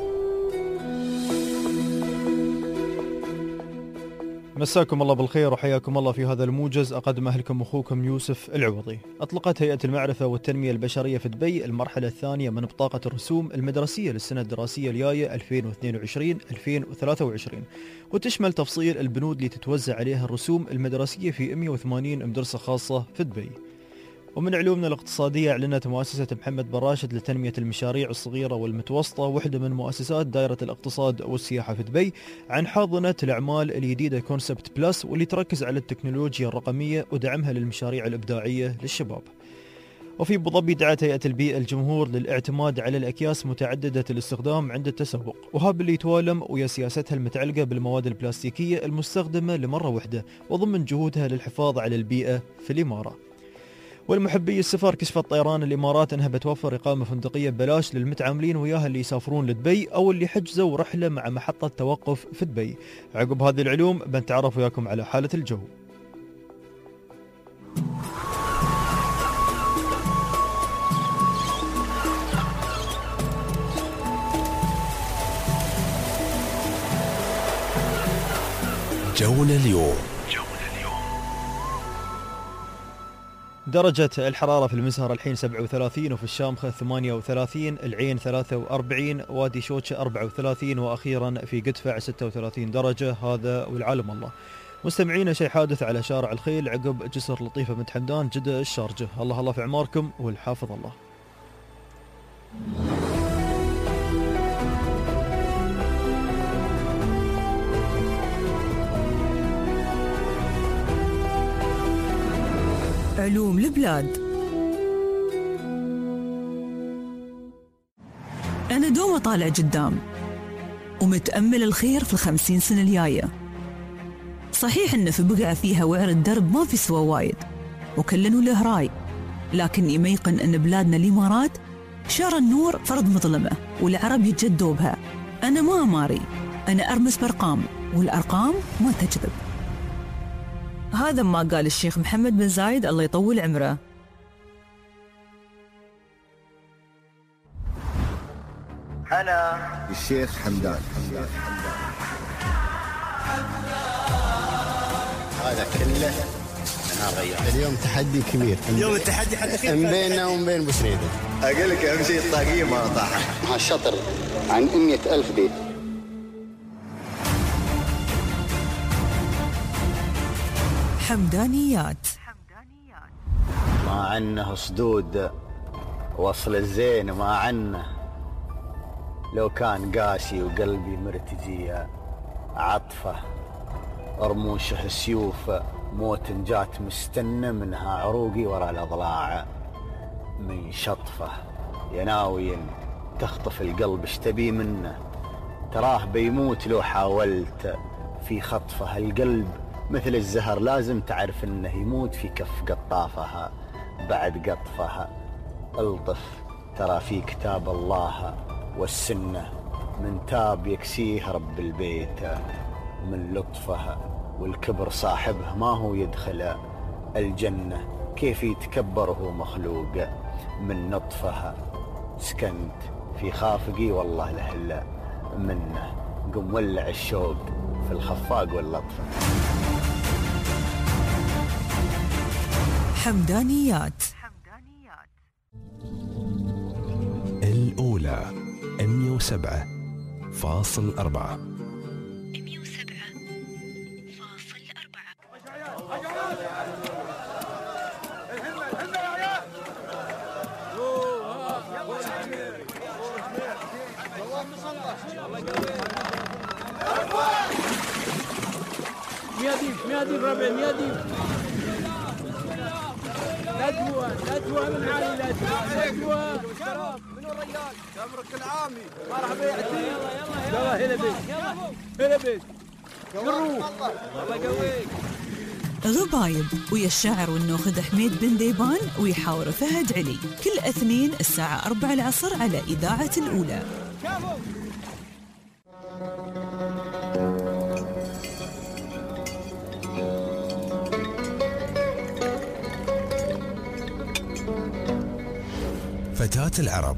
مساكم الله بالخير وحياكم الله في هذا الموجز، أقدمه لكم أخوكم يوسف العوضي. أطلقت هيئة المعرفة والتنمية البشرية في دبي المرحلة الثانية من بطاقة الرسوم المدرسية للسنة الدراسية الجاية 2022-2023، وتشمل تفصيل البنود اللي تتوزع عليها الرسوم المدرسية في 180 مدرسة خاصة في دبي. ومن علومنا الاقتصادية، أعلنت مؤسسة محمد بن راشد لتنمية المشاريع الصغيرة والمتوسطة، وحدة من مؤسسات دائرة الاقتصاد والسياحة في دبي، عن حاضنة الأعمال الجديدة كونسبت بلس، واللي تركز على التكنولوجيا الرقمية ودعمها للمشاريع الإبداعية للشباب. وفي أبو ظبي دعت هيئة البيئة الجمهور للاعتماد على الأكياس متعددة الاستخدام عند التسوق، وهذا اللي يتوالم ويا سياستها المتعلقة بالمواد البلاستيكية المستخدمة لمرة واحدة، وضمن جهودها للحفاظ على البيئة في الإمارة. والمحبي السفر كشفت طيران الإمارات أنها بتوفر إقامة فندقية ببلاش للمتعاملين وياها اللي يسافرون لدبي أو اللي حجزوا رحلة مع محطة توقف في دبي. عقب هذه العلوم بنتعرف وياكم على حالة الجو. جونا اليوم. درجة الحرارة في المزهر الحين 37، وفي الشامخة 38، العين 43، وادي شوتشة 44، وأخيرا في قدفع 36 درجة. هذا والعالم الله. مستمعين، شيء حادث على شارع الخيل عقب جسر لطيفة بنت حمدان جدة الشارجة. الله في أعماركم والحافظ الله. علوم البلاد. أنا دوم أطالع قدام ومتأمل الخير في 50 سنة الجاية. صحيح إن في بقعة فيها وعر الدرب ما في سوى وايد وكلن له راي، لكني ميقن إن بلادنا الإمارات شار النور فرض مظلمة والعرب يتجدوا بها. أنا ما أماري، أنا أرمس بأرقام، والأرقام ما تكذب. هذا ما قال الشيخ محمد بن زايد الله يطول عمره. أنا الشيخ حمدان. هذا كله أنا غير. اليوم تحدي كبير. اليوم التحدي حدك بيننا وبين بوسريدة. أقول لك أهم شيء الطاقية ما طاحت. مع الشطر عن 100,000 بيت. حمدانيات. ما عنه صدود وصل الزين، ما عنه لو كان قاسي وقلبي مرتجية عطفه، رموشه سيوف موت جات مستنى منها عروقي ورا الأضلاع من شطفه. يا ناوي تخطف القلب اشتبي منه، تراه بيموت لو حاولت في خطفه. القلب مثل الزهر لازم تعرف انه يموت في كف قطافها بعد قطفها. الطف ترى في كتاب الله والسنة، من تاب يكسيه رب البيت من لطفها. والكبر صاحبه ما هو يدخل الجنة، كيف يتكبر هو مخلوق من نطفها. سكنت في خافقي والله لهلا منه، قم ولع الشوق في الخفاق واللطفة. حمدانيات الأولى 107.4. ميادي ربع ميادي لا تهوى من عالي لا تهوى منو الرجال تمرك العامي مرحبا يا عتيق يلا هلا بيك هلا بيك قروه الله يقويك. غبايب ويا الشاعر والنوخذ حميد بن ديبان ويحاور فهد علي كل اثنين الساعة 4 العصر على إذاعة الأولى. فتاة العرب.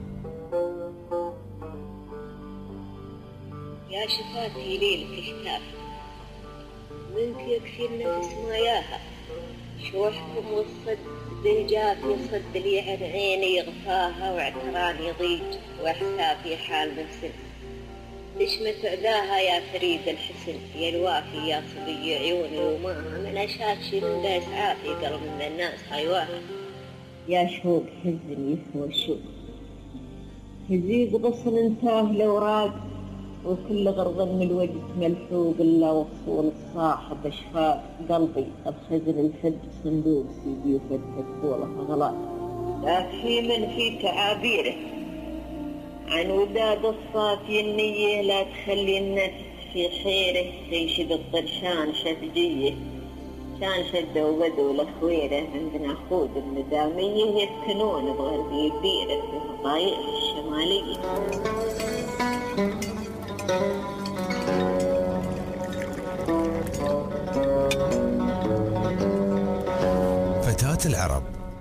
يا شفاتي ليلة كتاف منك يكفي النفس ما ياها، شوحكم والصد بالجاف يصد لي عن عيني غفاها، واعتراني ضيج واحسافي حال من سن. ليش ما تعداها يا فريد الحسن، يا الوافي يا صبي عيوني وماها، من اشاتشي من داس عافي قلب من الناس هيواها. يا شوق حزن يسوى الشوق هزيز غصن انتاه الاوراق، وكل غرض من الوجه ملحوق، الا وصول الصاحب اشفاق قلبي بخزن الحب صندوق سيدي وفتح طولها غلاق. لا في من في تعابيره عن وداد الصافي النية، لا تخلي النفس في خيره تنشد الطرشان شدجيه، كان شد وبدو لخويره عندنا خود الندامية يسكنون بغربي بيرة في الطريق الشمالية. فتاة العرب.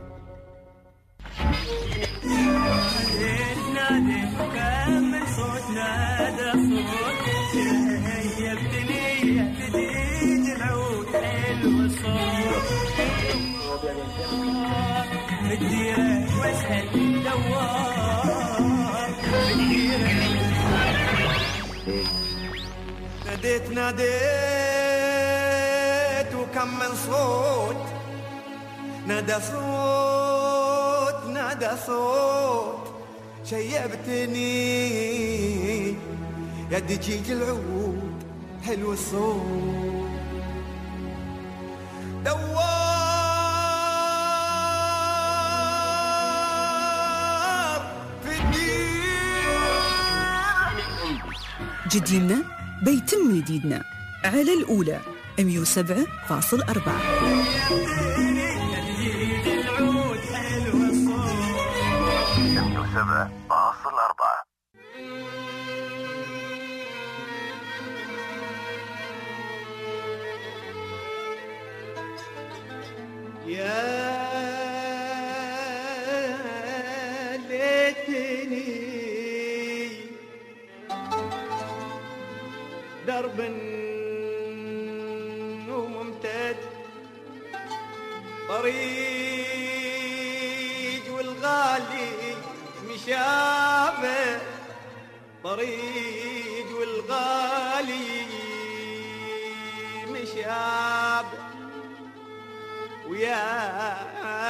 ناديت وكم من صوت نادى صوت شيبتني يا دجيج العود حلو الصوت دوار في الدين. جديدنا بيتم جديدنا على الأولى 107.4. يا ليتني درب وممتد طريق والغالي مشابه طريق والغالي مشابه ويا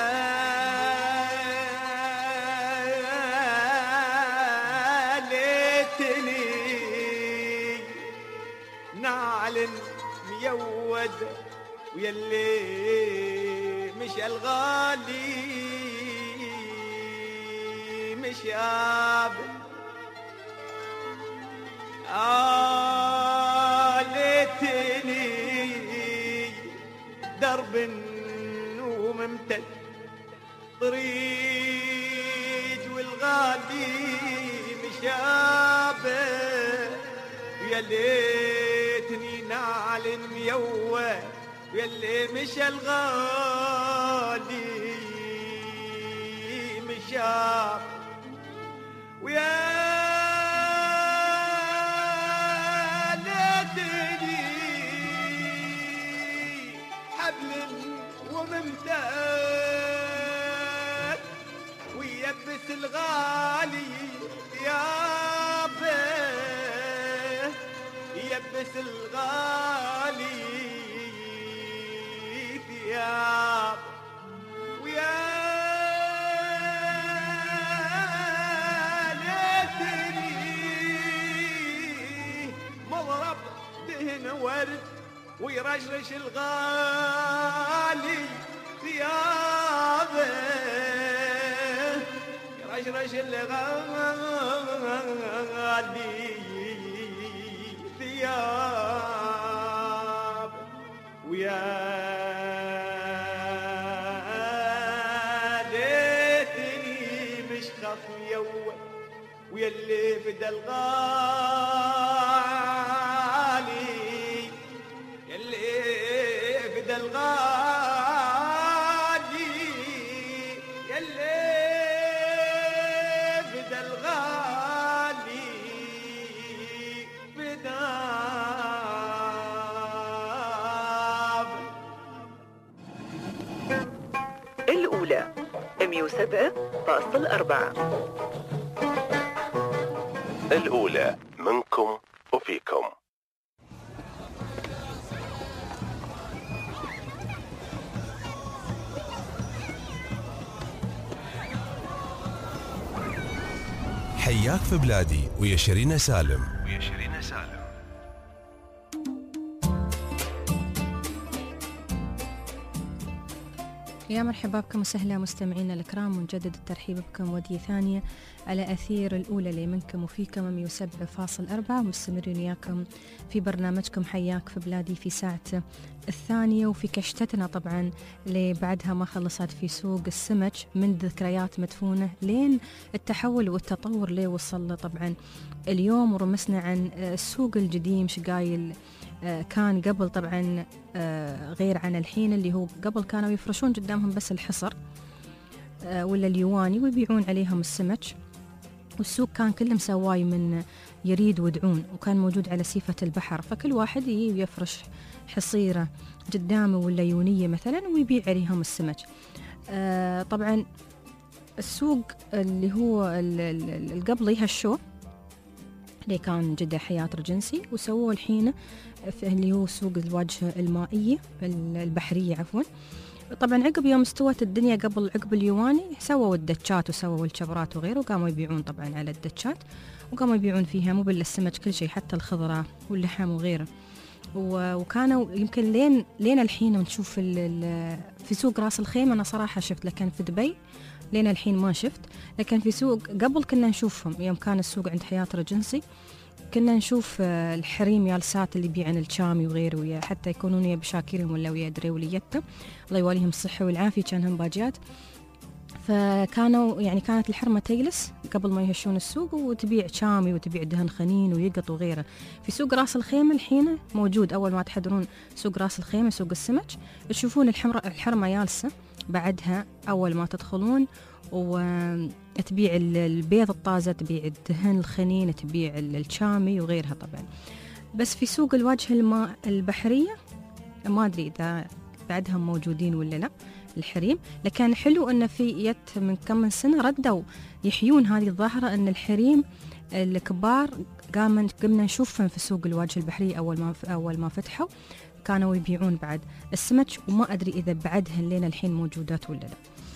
ليل ويلي مش الغالي مشاب ليتني درب وممتد طريق والغالي مشابه يا ليتني نعل ميوه يلي مش الغالي مشاب ويا ليتني حبل وممتد ويلبس الغالي ثيابه يلبس الغالي ثياب ويا ليتني مضرب دهن ورد ويرشرش الغالي ثيابه يرشرش الغالي ثياب ويا ليتني مش خفيوه ويلي فدا الغالي يلي فدا الغالي يلي فدا الغالي فدا الأولى 107.4 الأولى منكم وفيكم. حياك في بلادي ويا شيرين سالم. يا مرحبا بكم وسهلا مستمعينا الكرام، ونجدد الترحيب بكم ودية ثانية على أثير الأولى اللي منكم وفيكم 107.4، مستمرين وياكم في برنامجكم حياك في بلادي في ساعته الثانية، وفي كشتتنا طبعا اللي بعدها ما خلصت في سوق السمك من ذكريات مدفونة لين التحول والتطور اللي وصل له طبعا اليوم، ورمسنا عن السوق القديم شقايل كان قبل طبعا غير عن الحين، اللي هو قبل كانوا يفرشون قدامهم بس الحصر ولا اليواني ويبيعون عليهم السمك، والسوق كان كله مسواي من يريد ودعون، وكان موجود على سيفة البحر، فكل واحد يفرش حصيرة قدامه ولا يونية مثلا ويبيع عليهم السمك. طبعا السوق اللي هو القبلي هالشو اللي كان جدة حياة رجنسي، وسووه الحين اللي هو سوق الواجهة المائية البحرية عفوا. طبعا عقب يوم استوت الدنيا عقب اليواني سووا الدتشات وسووا الشبرات وغيره، وقاموا يبيعون طبعا على الدتشات، وقاموا يبيعون فيها مو بالله السمك كل شيء حتى الخضرة واللحم وغيره. وكانوا يمكن لين الحين نشوف في سوق راس الخيمة. أنا صراحة شفت، لكن في دبي لين الحين ما شفت، لكن في سوق قبل كنا نشوفهم يوم كان السوق عند حياة رجنسي، كنا نشوف الحريم يالسات اللي يبيعن الشامي وغيره، حتى يكونون يا بشاكرهم ولا ويا دريوليته الله يواليهم الصحة والعافية، كانهم باجات. فكانوا يعني كانت الحرمة تجلس قبل ما يهشون السوق وتبيع شامي وتبيع دهن خنين ويقط وغيره. في سوق راس الخيمة الحين موجود، أول ما تحضرون سوق راس الخيمة سوق السمك تشوفون الحرمة يالسة بعدها أول ما تدخلون، وتبيع البيض الطازة، تبيع الدهن الخنين، تبيع الشامي وغيرها طبعا. بس في سوق الواجهة البحرية ما أدري إذا بعدهم موجودين ولا لا الحريم، لكن حلو أن في من كم من سنة ردوا يحيون هذه الظاهرة، أن الحريم الكبار قمنا نشوفهم في سوق الواجهة البحرية أول ما فتحوا كانوا يبيعون بعد السمك، وما أدري إذا بعدهن لين الحين موجودات ولا لا.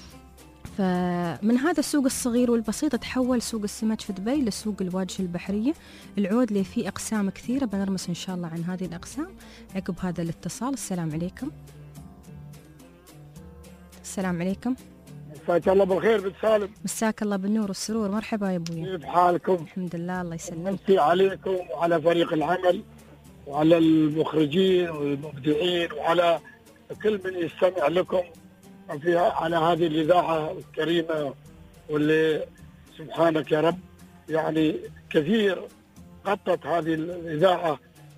فمن هذا السوق الصغير والبسيط تحول سوق السمك في دبي لسوق الواجهة البحرية العود، اللي فيه أقسام كثيرة. بنرمس إن شاء الله عن هذه الأقسام عقب هذا الاتصال. السلام عليكم. السلام عليكم. مساك الله بالخير بنت سالم. مساك الله بالنور والسرور. مرحبا يا ابوي. كيف حالكم؟ الحمد لله الله يسلمك. مسي عليكم وعلى فريق العمل وعلى المخرجين والمبدعين وعلى كل من يستمع لكم على هذه الإذاعة الكريمة واللي سبحانك يا رب يعني كثير غطت هذه الإذاعة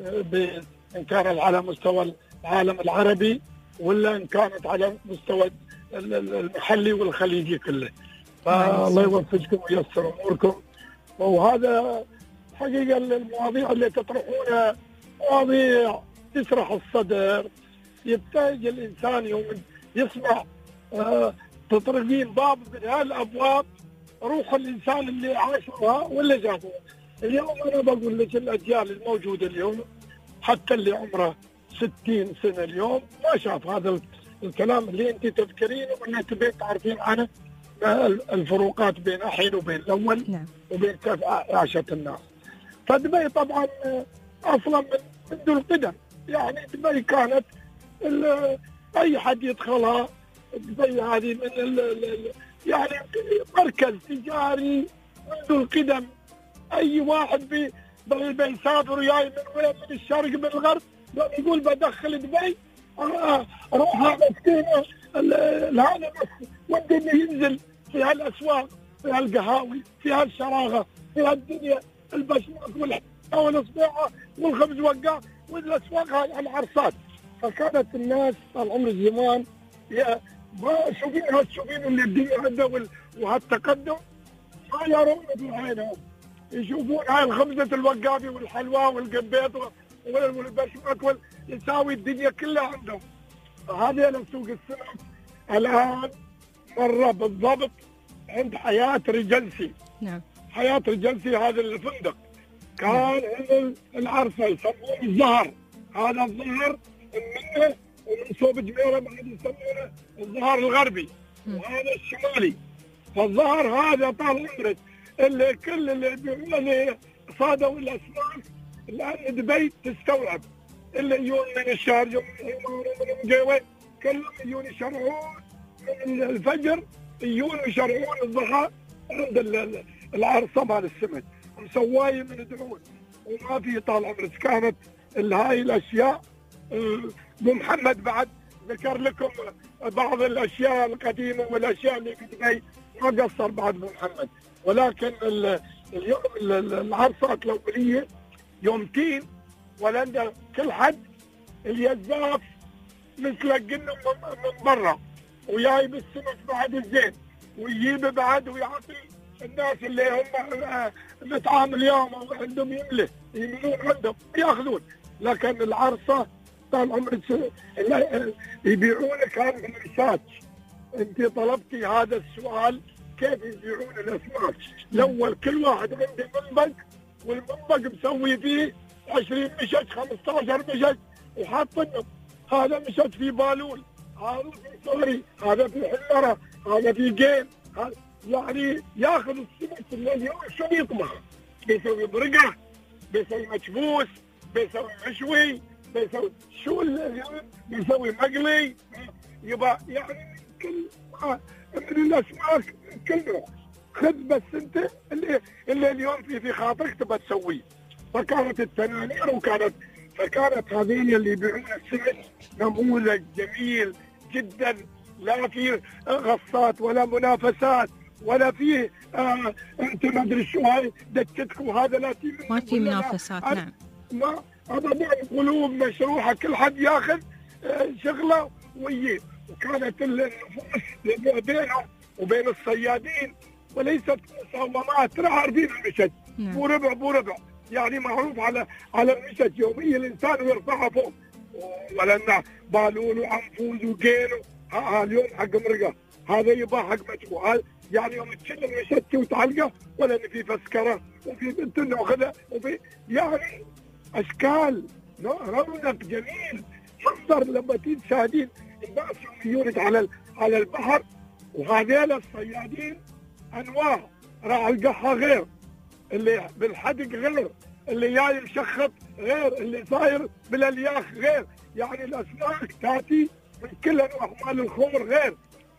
إن كانت على مستوى العالم العربي ولا إن كانت على مستوى المحلي والخليجي كله. فالله يوفقكم وييسر أموركم. وهذا حقيقة المواضيع اللي تطرحونها مواضيع تشرح الصدر. يحتاج الإنسان يوم يسمع تطرقين باب من هالأبواب روح الإنسان اللي عاشوها واللي جابوها. اليوم أنا بقول لك الأجيال الموجودة اليوم حتى اللي عمره 60 سنة اليوم ما شاف هذا الكلام اللي أنت تذكرينه وأنت تبين تعرفين عنه الفروقات بين الحين وبين الأول. نعم. وبين كيف عاشت الناس. فدبي طبعا أصلا منذ القدم يعني دبي كانت أي حد يدخلها. دبي هذه من يعني مركز تجاري منذ القدم. أي واحد بيسافر جاي من وين من الشرق من الغرب يقول بدخل دبي أروح مسكينة هذا بس ودي إنه ينزل في هالأسواق في هالقهاوي في هالشراغة في هالدنيا البشمات والصبيعة والخبز وقع والأسواق هاي العرصات. فكانت الناس طال عمر الزمان ما شوفين اللي الدنيا عنده وهالتقدم ما يرون بعينهم. يشوفون هاي الخبزة الوقافي والحلوى والقبيط والبشمات يساوي الدنيا كلها عندهم. هذا سوق السمك الآن مرة بالضبط عند حياة رجلسي. نعم. حياة رجلسي هذا الفندق كان عند العرفة يسمونه الزهر. هذا الظهر منه ومن صوب جميرة بعد يسمونه الظهر الغربي وهذا الشمالي. فالظهر هذا طال عمرك اللي كل اللي يبيعون صادوا الأسماك الآن دبي تستوعب اللي يجون من الشهر يوم من مجيوة كلهم يجون يشرعون من الفجر يجون يشرعون الضحى عند العرصة مال السمك مسواي من يدعون وما في طال عمرك. كانت هاي الأشياء محمد بعد ذكر لكم بعض الأشياء القديمة والأشياء اللي في دبي ما قصر بعد محمد. ولكن اليوم العرصات الأولية يومتين ولأن كل حد اليزاف متلقنه من برا ويايب السمك بعد الزين ويجيب بعد ويعطي الناس اللي هم نتعامل اليوم او عندهم يملون عندهم ياخذون. لكن العرصه طال عمرك يبيعونك هذا المشات. انت طلبتي هذا السؤال كيف يبيعون الاسماك. الاول كل واحد عنده منبق والمنبق مسوي فيه 20 مشت 15 مشت وحاطينهم. هذا مشت في بالول هذا في صغري هذا في حمره هذا في جيم يعني ياخذ السمك اللي اليوم شو يطبخ بيسوي برقه بيسوي مكبوس بيسوي مشوي بيسوي شو بيسوي مقلي يبقى يعني كل من الاسماك كل نوع. خذ بس انت اللي اليوم في خاطرك تبى تسويه. فكانت التنانير فكانت هذين اللي يبيعون السمك نموذج جميل جدا. لا في غصات ولا منافسات ولا فيه انت ما ادري شو هاي دكتك وهذا لا ما في منافسات. نعم. ما ابدا قلوب مشروحه كل حد ياخذ شغله ويجيب. وكانت النفوس بينهم وبين الصيادين وليست مساومات. ترى عارفين المشت بو ربع يعني معروف على المشت يوميا الانسان يرفعها فوق. ولنا بالون وعنفوز وقيل اليوم حق مرقه هذا يباع حق مجموعه يعني يوم تشيل المشتي وتعلقه ولا في فسكره وفي بنت وخذها وفي يعني اشكال رونق جميل منظر لما تشاهدين الناس يورد على البحر. وهذيل الصيادين انواع راح القحه غير اللي بالحدق غير اللي جاي مشخط غير اللي صاير بالالياخ غير. يعني الاسماك تاتي من كل انواع مال الخمر غير.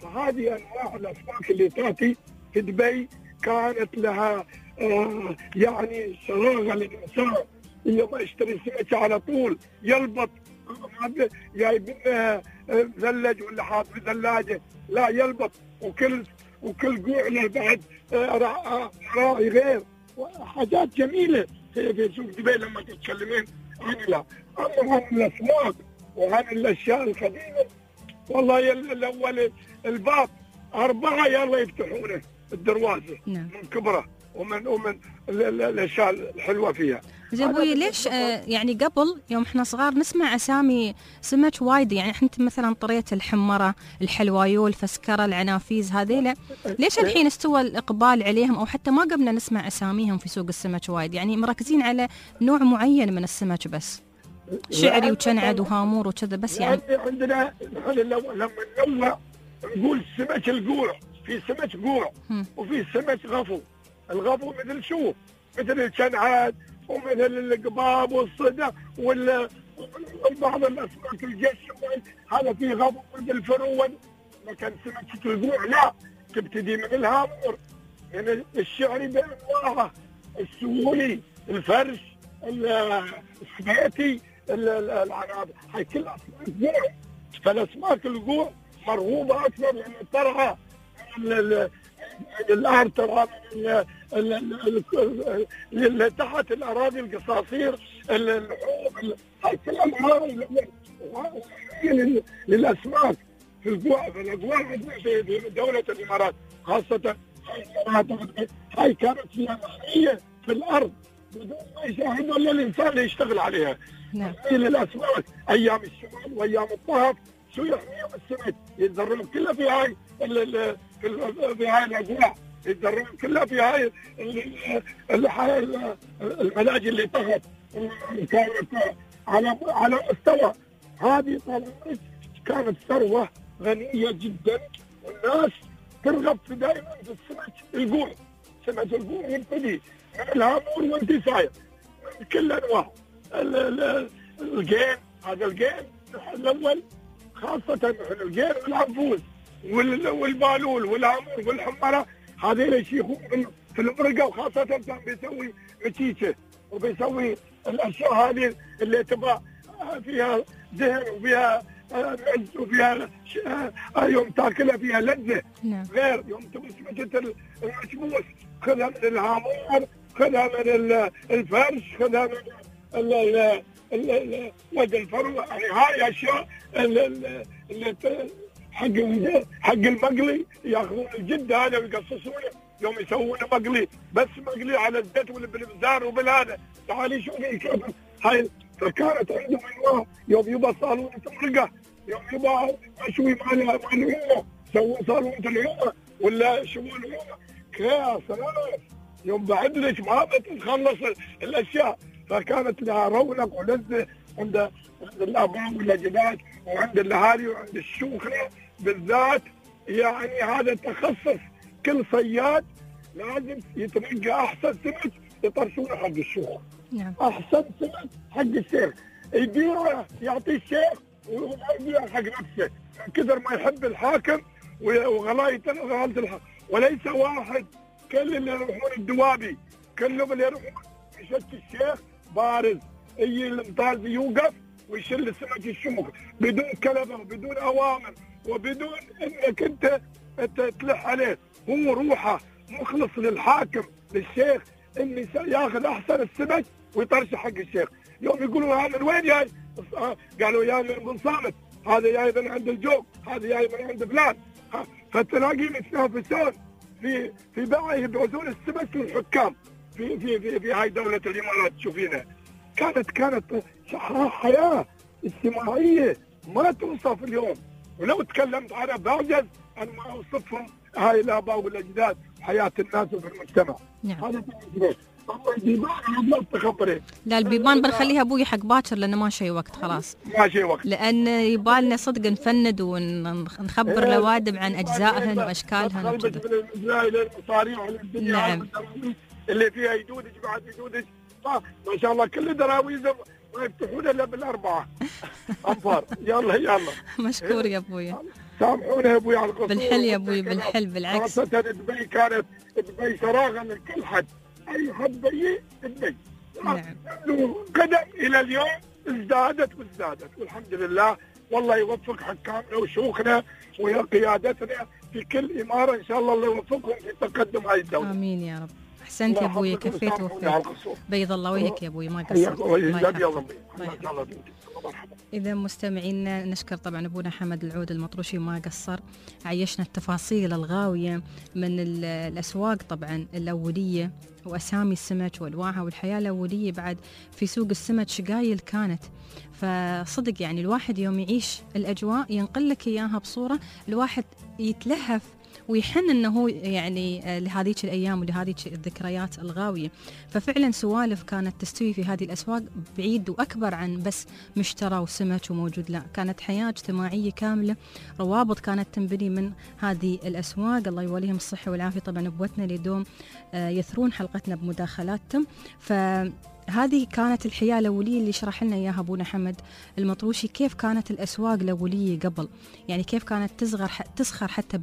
فهذه انواع الاسماك اللي تاتي في دبي كانت لها يعني شراغه للانسان. يوم يشتري سمكه على طول يلبط، جايب منها مثلج ولا حاط في ثلاجه، لا يلبط، وكل جوع له بعد راعي غير، حاجات جميله في سوق دبي لما تتكلمين عن عن الاسماك وعن الاشياء القديمه. والله الاول الباب 4 يلا يفتحونه الدروازه من كبره ومن الاشياء الحلوه فيها. زين ابوي ليش يعني قبل يوم احنا صغار نسمع اسامي سمك وايد، يعني احنا مثلا طريقه الحمره، الحلوايو، الفسكره، العنافيز، هذيله ليش الحين استوى الاقبال عليهم او حتى ما قبلنا نسمع اساميهم في سوق السمك وايد؟ يعني مركزين على نوع معين من السمك بس، شعري وشنعد وهامور وكذا بس. يعني عندنا لما ننوع نقول سمك القوع، في سمك قوع وفي سمك غفو. الغفو مثل شو؟ مثل الشنعاد ومثل القباب والصدى وبعض الاسماك الجش، هذا فيه غفو مثل الفرون. لكن سمكة القوع لا، تبتدي من الهامور، من الشعري بانواعه، السهولي، الفرش، السبيتي، العناب، هاي كل اسماك قوع. فالاسماك القوع مرغوبه اكثر من الطرحه، الأهر ترى اللي تحت الأراضي القصاصير، اللحوم، هاي كلها للأسماك في القوع. في الأقوال عندنا في دولة الإمارات خاصة هاي كانت فيها محمية في الأرض بدون ما يشاهدوا إلا الإنسان اللي يشتغل عليها. للأسماك أيام الشمال وأيام الطهف شو يحميهم السمك، يتدربون كلها في هاي في هاي الاجواء، يتدربون كلها في هاي الملاجئ اللي تحت كانت على مستوى. هذه طالما كانت ثروه غنيه جدا، والناس ترغب في دائما في السمك القوع. سمك القوع يبتدي من الهامور والتساير من كل انواع. الجين، هذا الجين الاول خاصة الجين والعنفوز والبالول والهامور والحمرة، هذول يشيخون في المرقة، وخاصة كان بيسوي مشيشة وبيسوي الأشياء هذه اللي تبقى فيها دهن وفيها مز وفيها يوم تاكلها فيها لذة. غير يوم تبقى سمكة المشموس خذها من الهامور، خذها من الفرش، خذها من وجه الفروة. يعني هاي اشياء اللي حق المقلي ياخذون الجد هذا ويقصصونه يوم يسوونه مقلي، بس مقلي على الزيت بالبزار وبالهذا. تعالي شوفي كيف هاي. فكانت عندهم انواع يوم يبى صالونه مرقه، يوم يبى مشوي مع اليوم سووا صالونه اليوم ولا شووا اليوم. يا سلام، يوم بعد لك ما بتخلص الاشياء. فكانت لها رونق ولذة عند الآباء والأجداد وعند الأهالي وعند الشيوخ بالذات. يعني هذا تخصص، كل صياد لازم يتلقى أحسن سمك يطرشونه حق الشيوخ. أحسن سمك حق الشيخ يبيعه، يعطيه الشيخ وما يبيعه حق نفسه، كثر ما يحب الحاكم وغلايته وغلاية الحاكم. وليس واحد، كل اللي يروحون الدوابي كلهم اللي يروحون يشت الشيخ بارز، يجي الممتاز يوقف ويشل السمك الشمخ بدون كلبه وبدون اوامر وبدون انك انت تلح عليه. هو روحه مخلص للحاكم للشيخ اني ياخذ احسن السمك ويطرشه حق الشيخ. يوم يقولوا هذا من وين جاي؟ قالوا جاي من بن صامت، هذا جاي من عند الجوق، هذا جاي من عند فلان. فتلاقيهم يتنافسون في بيع، يبعثون السمك للحكام في هاي دولة الإمارات. تشوفينها كانت حياة اجتماعية ما توصف اليوم، ولو تكلمت عنها بعجز أن ما أوصفهم هاي الآباء والأجداد حياة الناس في المجتمع. هذا البيبان لا تخبرين. لا البيبان بنخليها ابوي حق باكر لانه ما شي وقت خلاص. ما شي وقت. لان يبالنا صدق نفند ونخبر لوادم عن اجزائهن واشكالهن وكذا. المصاريع والدنيا. نعم. اللي فيها يدودج بعد يدودج ما شاء الله كل دراويزهم ما يفتحون الا بالاربعه انفار. يلا مشكور يا ابوي. سامحونا يا ابوي على القصور. بالحل يا ابوي، بالحل بالعكس. خاصة دبي كانت دبي صراغة من كل حد، اي حد بيجي دبي. نعم. قدم الى اليوم ازدادت والحمد لله. والله يوفق حكامنا وشيوخنا وقيادتنا في كل اماره، ان شاء الله الله يوفقهم في تقدم هذه الدوله. امين يا رب. احسنت يا ابوي، كفيت ووفيت. بيض الله وجهك يا ابوي، ما قصرت. إذا مستمعينا نشكر طبعا أبونا حمد العود المطروشي، ما قصر، عيشنا التفاصيل الغاوية من الأسواق طبعا الأولية وأسامي السمك وأنواعها والحياة الأولية بعد في سوق السمك شقايل كانت. فصدق يعني الواحد يوم يعيش الأجواء ينقل لك إياها بصورة الواحد يتلهف ويحن انه هو يعني لهذيك الايام ولهذيك الذكريات الغاويه. ففعلا سوالف كانت تستوي في هذه الاسواق بعيد واكبر عن بس مشترى وسمك وموجود، لا كانت حياه اجتماعيه كامله، روابط كانت تنبني من هذه الاسواق. الله يوليهم الصحه والعافيه. طبعا ابوتنا اللي دوم يثرون حلقتنا بمداخلاتهم. هذه كانت الحياة الأولية اللي شرح لنا إياها أبونا حمد المطروشي، كيف كانت الأسواق الأولية قبل، يعني كيف كانت تسخر حتى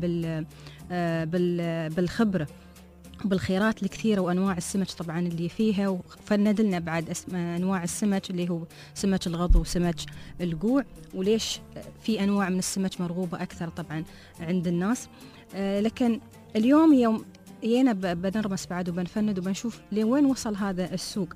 بالخبرة بالخيرات الكثيرة وأنواع السمك طبعا اللي فيها. وفند لنا بعد أنواع السمك اللي هو سمك الغض وسمك القوع، وليش في أنواع من السمك مرغوبة أكثر طبعا عند الناس. لكن اليوم يوم جينا بنرمس بعد وبنفند وبنشوف لوين وصل هذا السوق.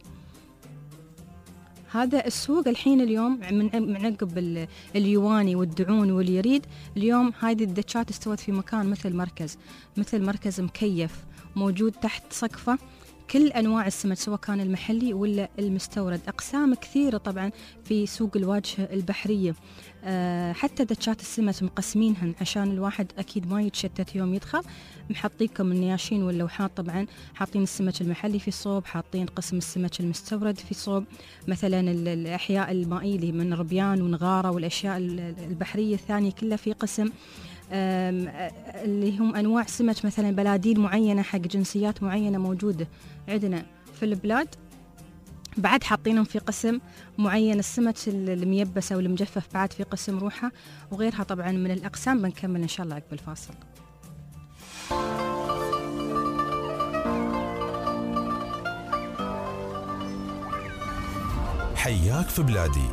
هذا السوق الحين اليوم من عقب اليواني والدعون واليريد، اليوم هذه الدشات استوت في مكان مثل مركز مكيف موجود تحت سقفه كل أنواع السمك سواء كان المحلي ولا المستورد. أقسام كثيرة طبعا في سوق الواجهة البحرية. حتى دشات السمك مقسمينهن عشان الواحد أكيد ما يتشتت يوم يدخل. محطيكم النياشين واللوحات طبعا، حاطين السمك المحلي في صوب، حاطين قسم السمك المستورد في صوب، مثلا الأحياء المائية اللي من ربيان ونغارة والأشياء البحرية الثانية كلها في قسم. اللي هم أنواع سمك مثلا بلادين معينة حق جنسيات معينة موجودة عندنا في البلاد، بعد حاطينهم في قسم معين. السمك الميبس أو المجفف بعد في قسم روحه، وغيرها طبعا من الأقسام. بنكمل إن شاء الله عقب الفاصل. حياك في بلادي.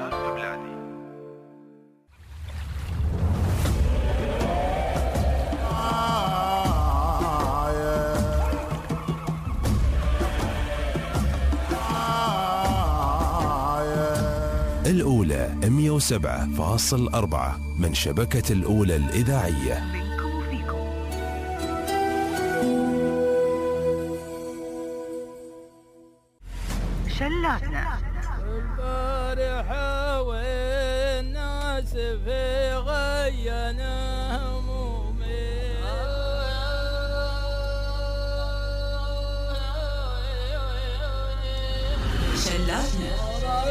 الأولى 107.4 من شبكة الأولى الإذاعية. شلاتنا البارحة والناس في غينا همومي، شلاتنا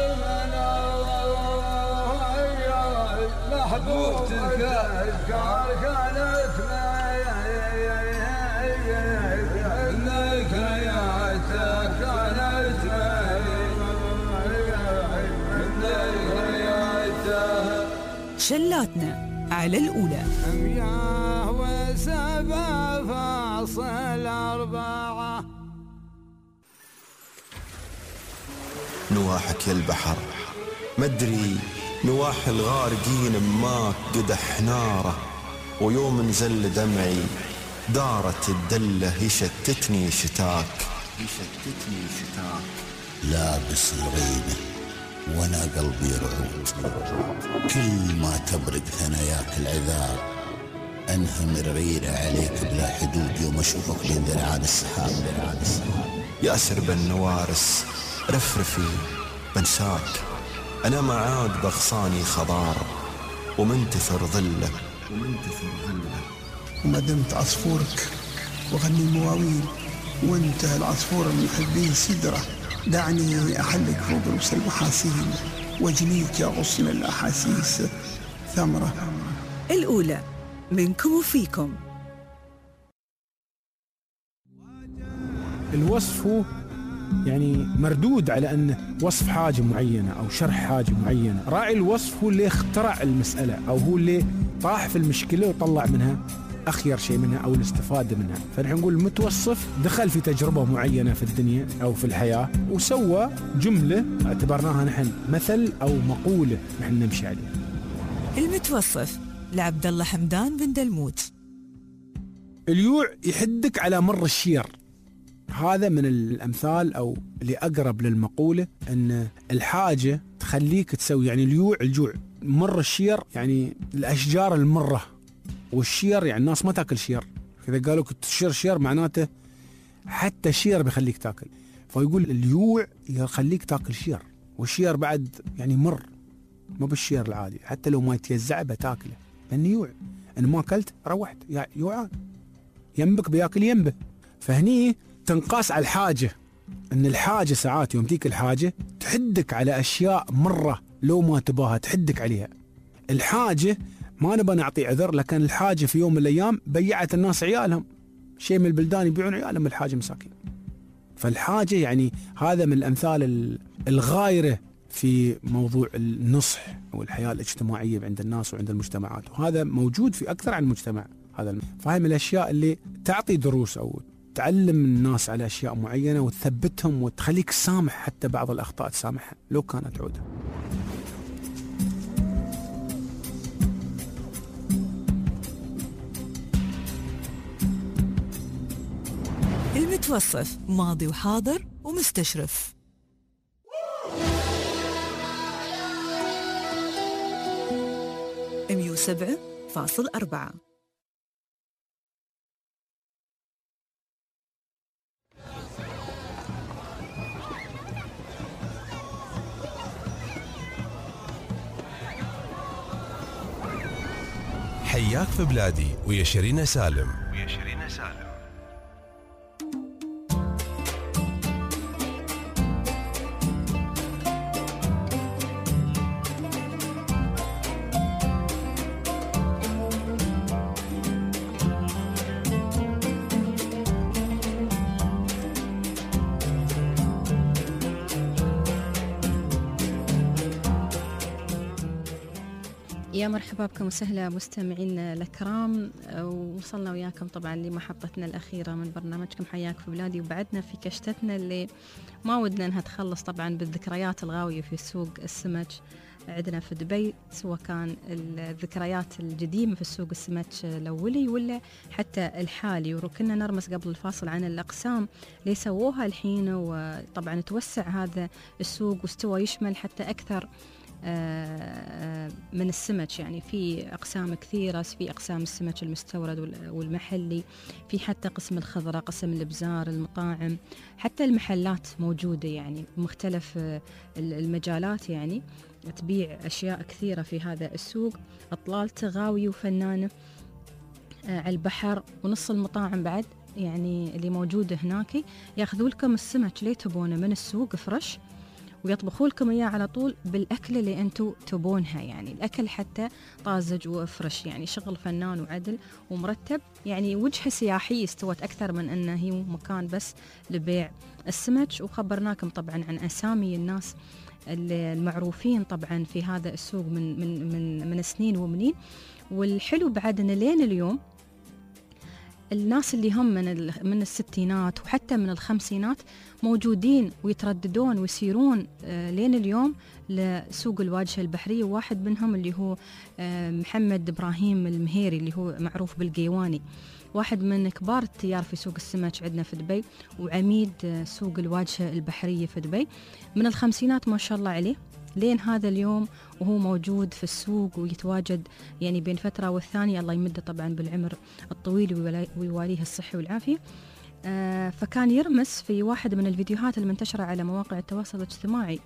محبوبتك كانت شلاتنا على الأولى. 107.4 نواحك يا البحر مدري، نواح الغارقين ماك قدح ناره، ويوم نزل دمعي دارت الدلة يشتتني شتاك. لابس الغيبة وانا قلبي رعود، كل ما تبرد ثناياك العذاب انهمر غيرة عليك بلا حدود، يوم اشوفك بين ذرعان السحاب. يا سرب النوارس رفرفي بنساك، انا معاك بغصاني خضار ومنتثر ظله وما دمت عصفورك وغني مواويل، وانتهى العصفور المحبين سدرة، دعني أحلك فوق رؤوس المحاسين واجنيك يا غصن الأحاسيس ثمرة. الأولى منكم وفيكم. الوصف يعني مردود على أنه وصف حاجة معينة أو شرح حاجة معينة. راعي الوصف هو اللي اخترع المسألة أو هو اللي طاح في المشكلة وطلع منها أخير شيء منها أو الاستفادة منها. فنحن نقول المتوصف دخل في تجربة معينة في الدنيا أو في الحياة وسوى جملة اعتبرناها نحن مثل أو مقولة نحن نمشي عليها. المتوصف لعبد الله حمدان بن دلموت. اليوع يحدك على مر الشير. هذا من الأمثال أو اللي أقرب للمقولة أن الحاجة تخليك تسوي. يعني الجوع مر الشير يعني الأشجار المرة، والشير يعني الناس ما تاكل شير. إذا قالوا تشير شير معناته حتى شير بيخليك تاكل. فيقول اليوع يخليك تاكل شير، والشير بعد يعني مر، ما بالشير العادي حتى لو ما يتيزع بتاكله لأن يوع. أن ما أكلت روحت يوعان، ينبك بياكل ينبه. فهني تنقاس على الحاجة، أن الحاجة ساعات يوم تيك الحاجة تحدك على أشياء مرة لو ما تباها تحدك عليها. الحاجة ما نبى نعطي عذر، لكن الحاجة في يوم من الأيام بيعت الناس عيالهم. شيء من البلدان يبيعون عيالهم الحاجة مساكين. فالحاجة يعني هذا من الأمثال الغايرة في موضوع النصح والحياة الاجتماعية عند الناس وعند المجتمعات، وهذا موجود في أكثر عن المجتمع. هذا فاهم الأشياء اللي تعطي دروس أو تعلم الناس على أشياء معينة وتثبتهم وتخليك سامح حتى بعض الأخطاء تسامحها لو كانت عودة. المتوصف ماضي وحاضر ومستشرف. $107.4. حياك في بلادي ويا شيرين سالم. يا مرحبا بكم وسهلا مستمعينا الكرام، وصلنا وياكم طبعا لمحطتنا الأخيرة من برنامجكم حياك في بلادي، وبعدنا في كشتتنا اللي ما ودنا أنها تخلص طبعا بالذكريات الغاوية في سوق السمك عندنا في دبي، سواء كان الذكريات القديمة في السوق السمك الأولي ولا حتى الحالي. وكنا نرمز قبل الفاصل عن الأقسام اللي سووها الحين، وطبعا توسع هذا السوق واستوى يشمل حتى أكثر من السمك. يعني في أقسام كثيرة، في أقسام السمك المستورد والمحلي، في حتى قسم الخضرة، قسم الإبزار، المطاعم، حتى المحلات موجودة يعني مختلف المجالات، يعني تبيع أشياء كثيرة في هذا السوق. أطلالته غاوي وفنانة على البحر، ونص المطاعم بعد يعني اللي موجودة هناك ياخذوا لكم السمك اللي تبونه من السوق فرش، ويطبخوا لكم إياه على طول بالأكل اللي أنتوا تبونها. يعني الأكل حتى طازج وفرش، يعني شغل فنان وعدل ومرتب، يعني وجهة سياحية استوت أكثر من أنه هي مكان بس لبيع السمك. وخبرناكم طبعا عن أسامي الناس المعروفين طبعا في هذا السوق من سنين ومنين. والحلو بعد أن لين اليوم الناس اللي هم من الستينات وحتى من الخمسينات موجودين ويترددون ويسيرون لين اليوم لسوق الواجهة البحرية. واحد منهم اللي هو محمد إبراهيم المهيري اللي هو معروف بالقيواني، واحد من كبار التجار في سوق السمك عندنا في دبي، وعميد سوق الواجهة البحرية في دبي من الخمسينات ما شاء الله عليه لين هذا اليوم، وهو موجود في السوق ويتواجد يعني بين فترة والثانية، الله يمده طبعا بالعمر الطويل ويواليه الصحة والعافية. فكان يرمس في واحد من الفيديوهات المنتشرة على مواقع التواصل الاجتماعي،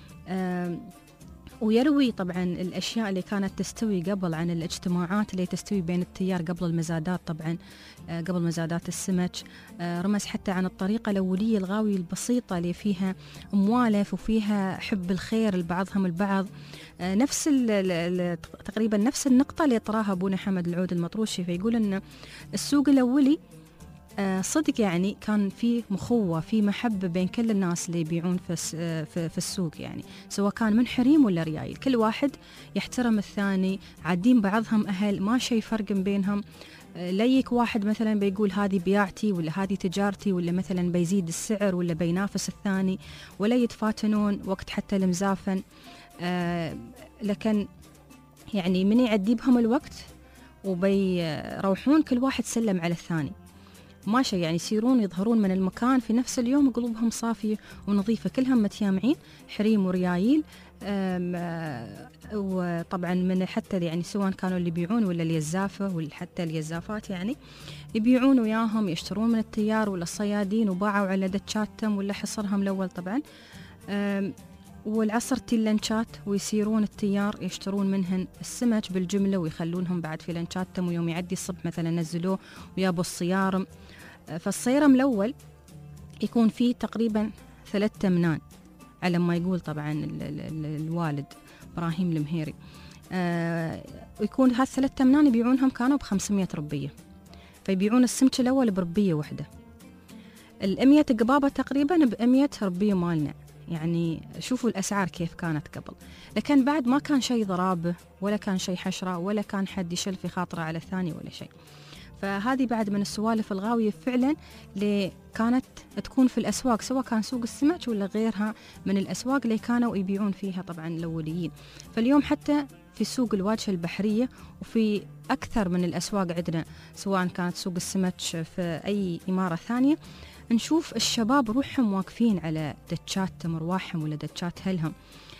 ويروي طبعا الأشياء اللي كانت تستوي قبل عن الاجتماعات اللي تستوي بين التيار قبل المزادات، طبعا قبل مزادات السمك. رمز حتى عن الطريقة الأولية الغاوية البسيطة اللي فيها موالف وفيها حب الخير لبعضهم البعض. نفس تقريبا نفس النقطة اللي طراها أبونا حمد العود المطروشي، فيقول أن السوق الأولي صدق يعني كان في مخوة، في محبة بين كل الناس اللي يبيعون في السوق، يعني سواء كان من حريم ولا ريايل، كل واحد يحترم الثاني، عادين بعضهم أهل، ما شيء فرق بينهم. لا يجيك واحد مثلا بيقول هذه بياعتي ولا هذه تجارتي، ولا مثلا بيزيد السعر ولا بينافس الثاني، ولا يتفاتنون وقت حتى المزافن. لكن يعني من يعدي بهم الوقت وبيروحون كل واحد سلم على الثاني، ماشي يعني يصيرون يظهرون من المكان في نفس اليوم قلوبهم صافية ونظيفة، كلهم متيامعين حريم وريايل. وطبعا من حتى يعني سواء كانوا اللي يبيعون ولا اليزافة ولا حتى اليزافات، يعني يبيعون وياهم، يشترون من التيار ولا الصيادين وباعوا على دتشاتهم ولا حصرهم الأول طبعا. والعصر تلنشات ويصيرون التيار يشترون منهن السمك بالجملة ويخلونهم بعد في لنشاتهم، ويوم يعدي الصبح مثلا نزلوه ويابوا الصيارم. فالصيرم الأول يكون فيه تقريبا 3 تمنان على ما يقول طبعا الوالد إبراهيم المهيري. ويكون هذ 3 تمنان يبيعونهم كانوا ب500 ربية، فيبيعون السمك الأول بربية واحدة. 100 قبابة تقريبا ب100 ربية مالنا. يعني شوفوا الأسعار كيف كانت قبل، لكن بعد ما كان شيء ضرابة ولا كان شيء حشرة ولا كان حد يشل في خاطره على الثاني ولا شيء. فهذه بعد من السوالف الغاوية فعلا اللي كانت تكون في الأسواق، سواء كان سوق السمك ولا غيرها من الأسواق اللي كانوا يبيعون فيها طبعا الأوليين. فاليوم حتى في سوق الواجهة البحرية وفي أكثر من الأسواق عندنا، سواء كانت سوق السمك في أي إمارة ثانية، نشوف الشباب روحهم واقفين على دتشات مروحهم ولا دتشات هلهم.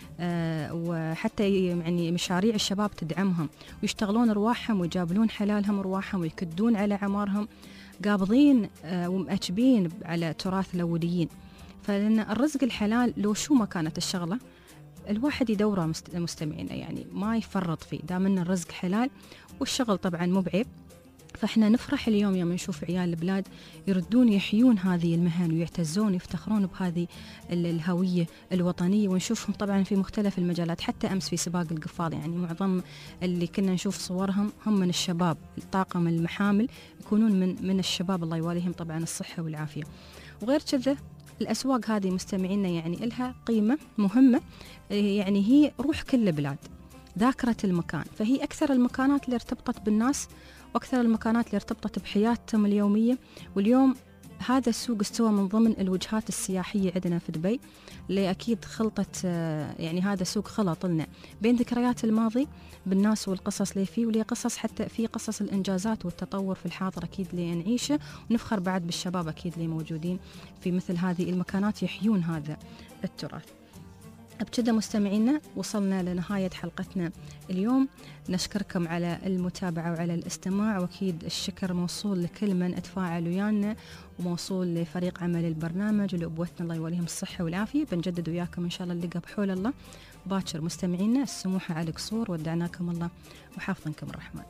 وحتى يعني مشاريع الشباب تدعمهم ويشتغلون رواحهم ويجابلون حلالهم رواحهم ويكدون على عمارهم، قابضين ومأجبين على تراث الأوليين. فلأن الرزق الحلال لو شو ما كانت الشغلة الواحد يدوره مستمعينا، يعني ما يفرط فيه دام ان الرزق حلال والشغل طبعا مو بعيب. فاحنا نفرح اليوم يوم نشوف عيال البلاد يردون يحيون هذه المهن ويعتزون يفتخرون بهذه الهوية الوطنية، ونشوفهم طبعا في مختلف المجالات. حتى أمس في سباق القفال يعني معظم اللي كنا نشوف صورهم هم من الشباب، طاقم المحامل يكونون من الشباب الله يواليهم طبعا الصحة والعافية. وغير كذا الأسواق هذه مستمعينا يعني لها قيمة مهمة، يعني هي روح كل بلاد، ذاكرة المكان. فهي أكثر المكانات اللي ارتبطت بالناس وأكثر المكانات اللي ارتبطت بحياتهم اليومية. واليوم هذا السوق استوى من ضمن الوجهات السياحية عندنا في دبي، اللي أكيد خلطت يعني هذا سوق خلط لنا بين ذكريات الماضي بالناس والقصص اللي فيه، ولي قصص حتى في قصص الإنجازات والتطور في الحاضر أكيد اللي نعيشه، ونفخر بعد بالشباب أكيد اللي موجودين في مثل هذه المكانات يحيون هذا التراث. بكذا مستمعينا وصلنا لنهاية حلقتنا اليوم. نشكركم على المتابعة وعلى الاستماع، وأكيد الشكر موصول لكل من اتفاعل ويانا، وموصول لفريق عمل البرنامج ولأبوتنا الله يوليهم الصحة والعافية. بنجدد وياكم إن شاء الله اللقاء بحول الله باكر مستمعينا. السموحة على قصور، ودعناكم الله وحافظنكم الرحمن.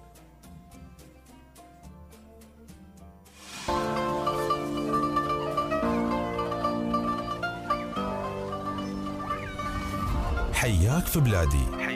حياك في بلادي.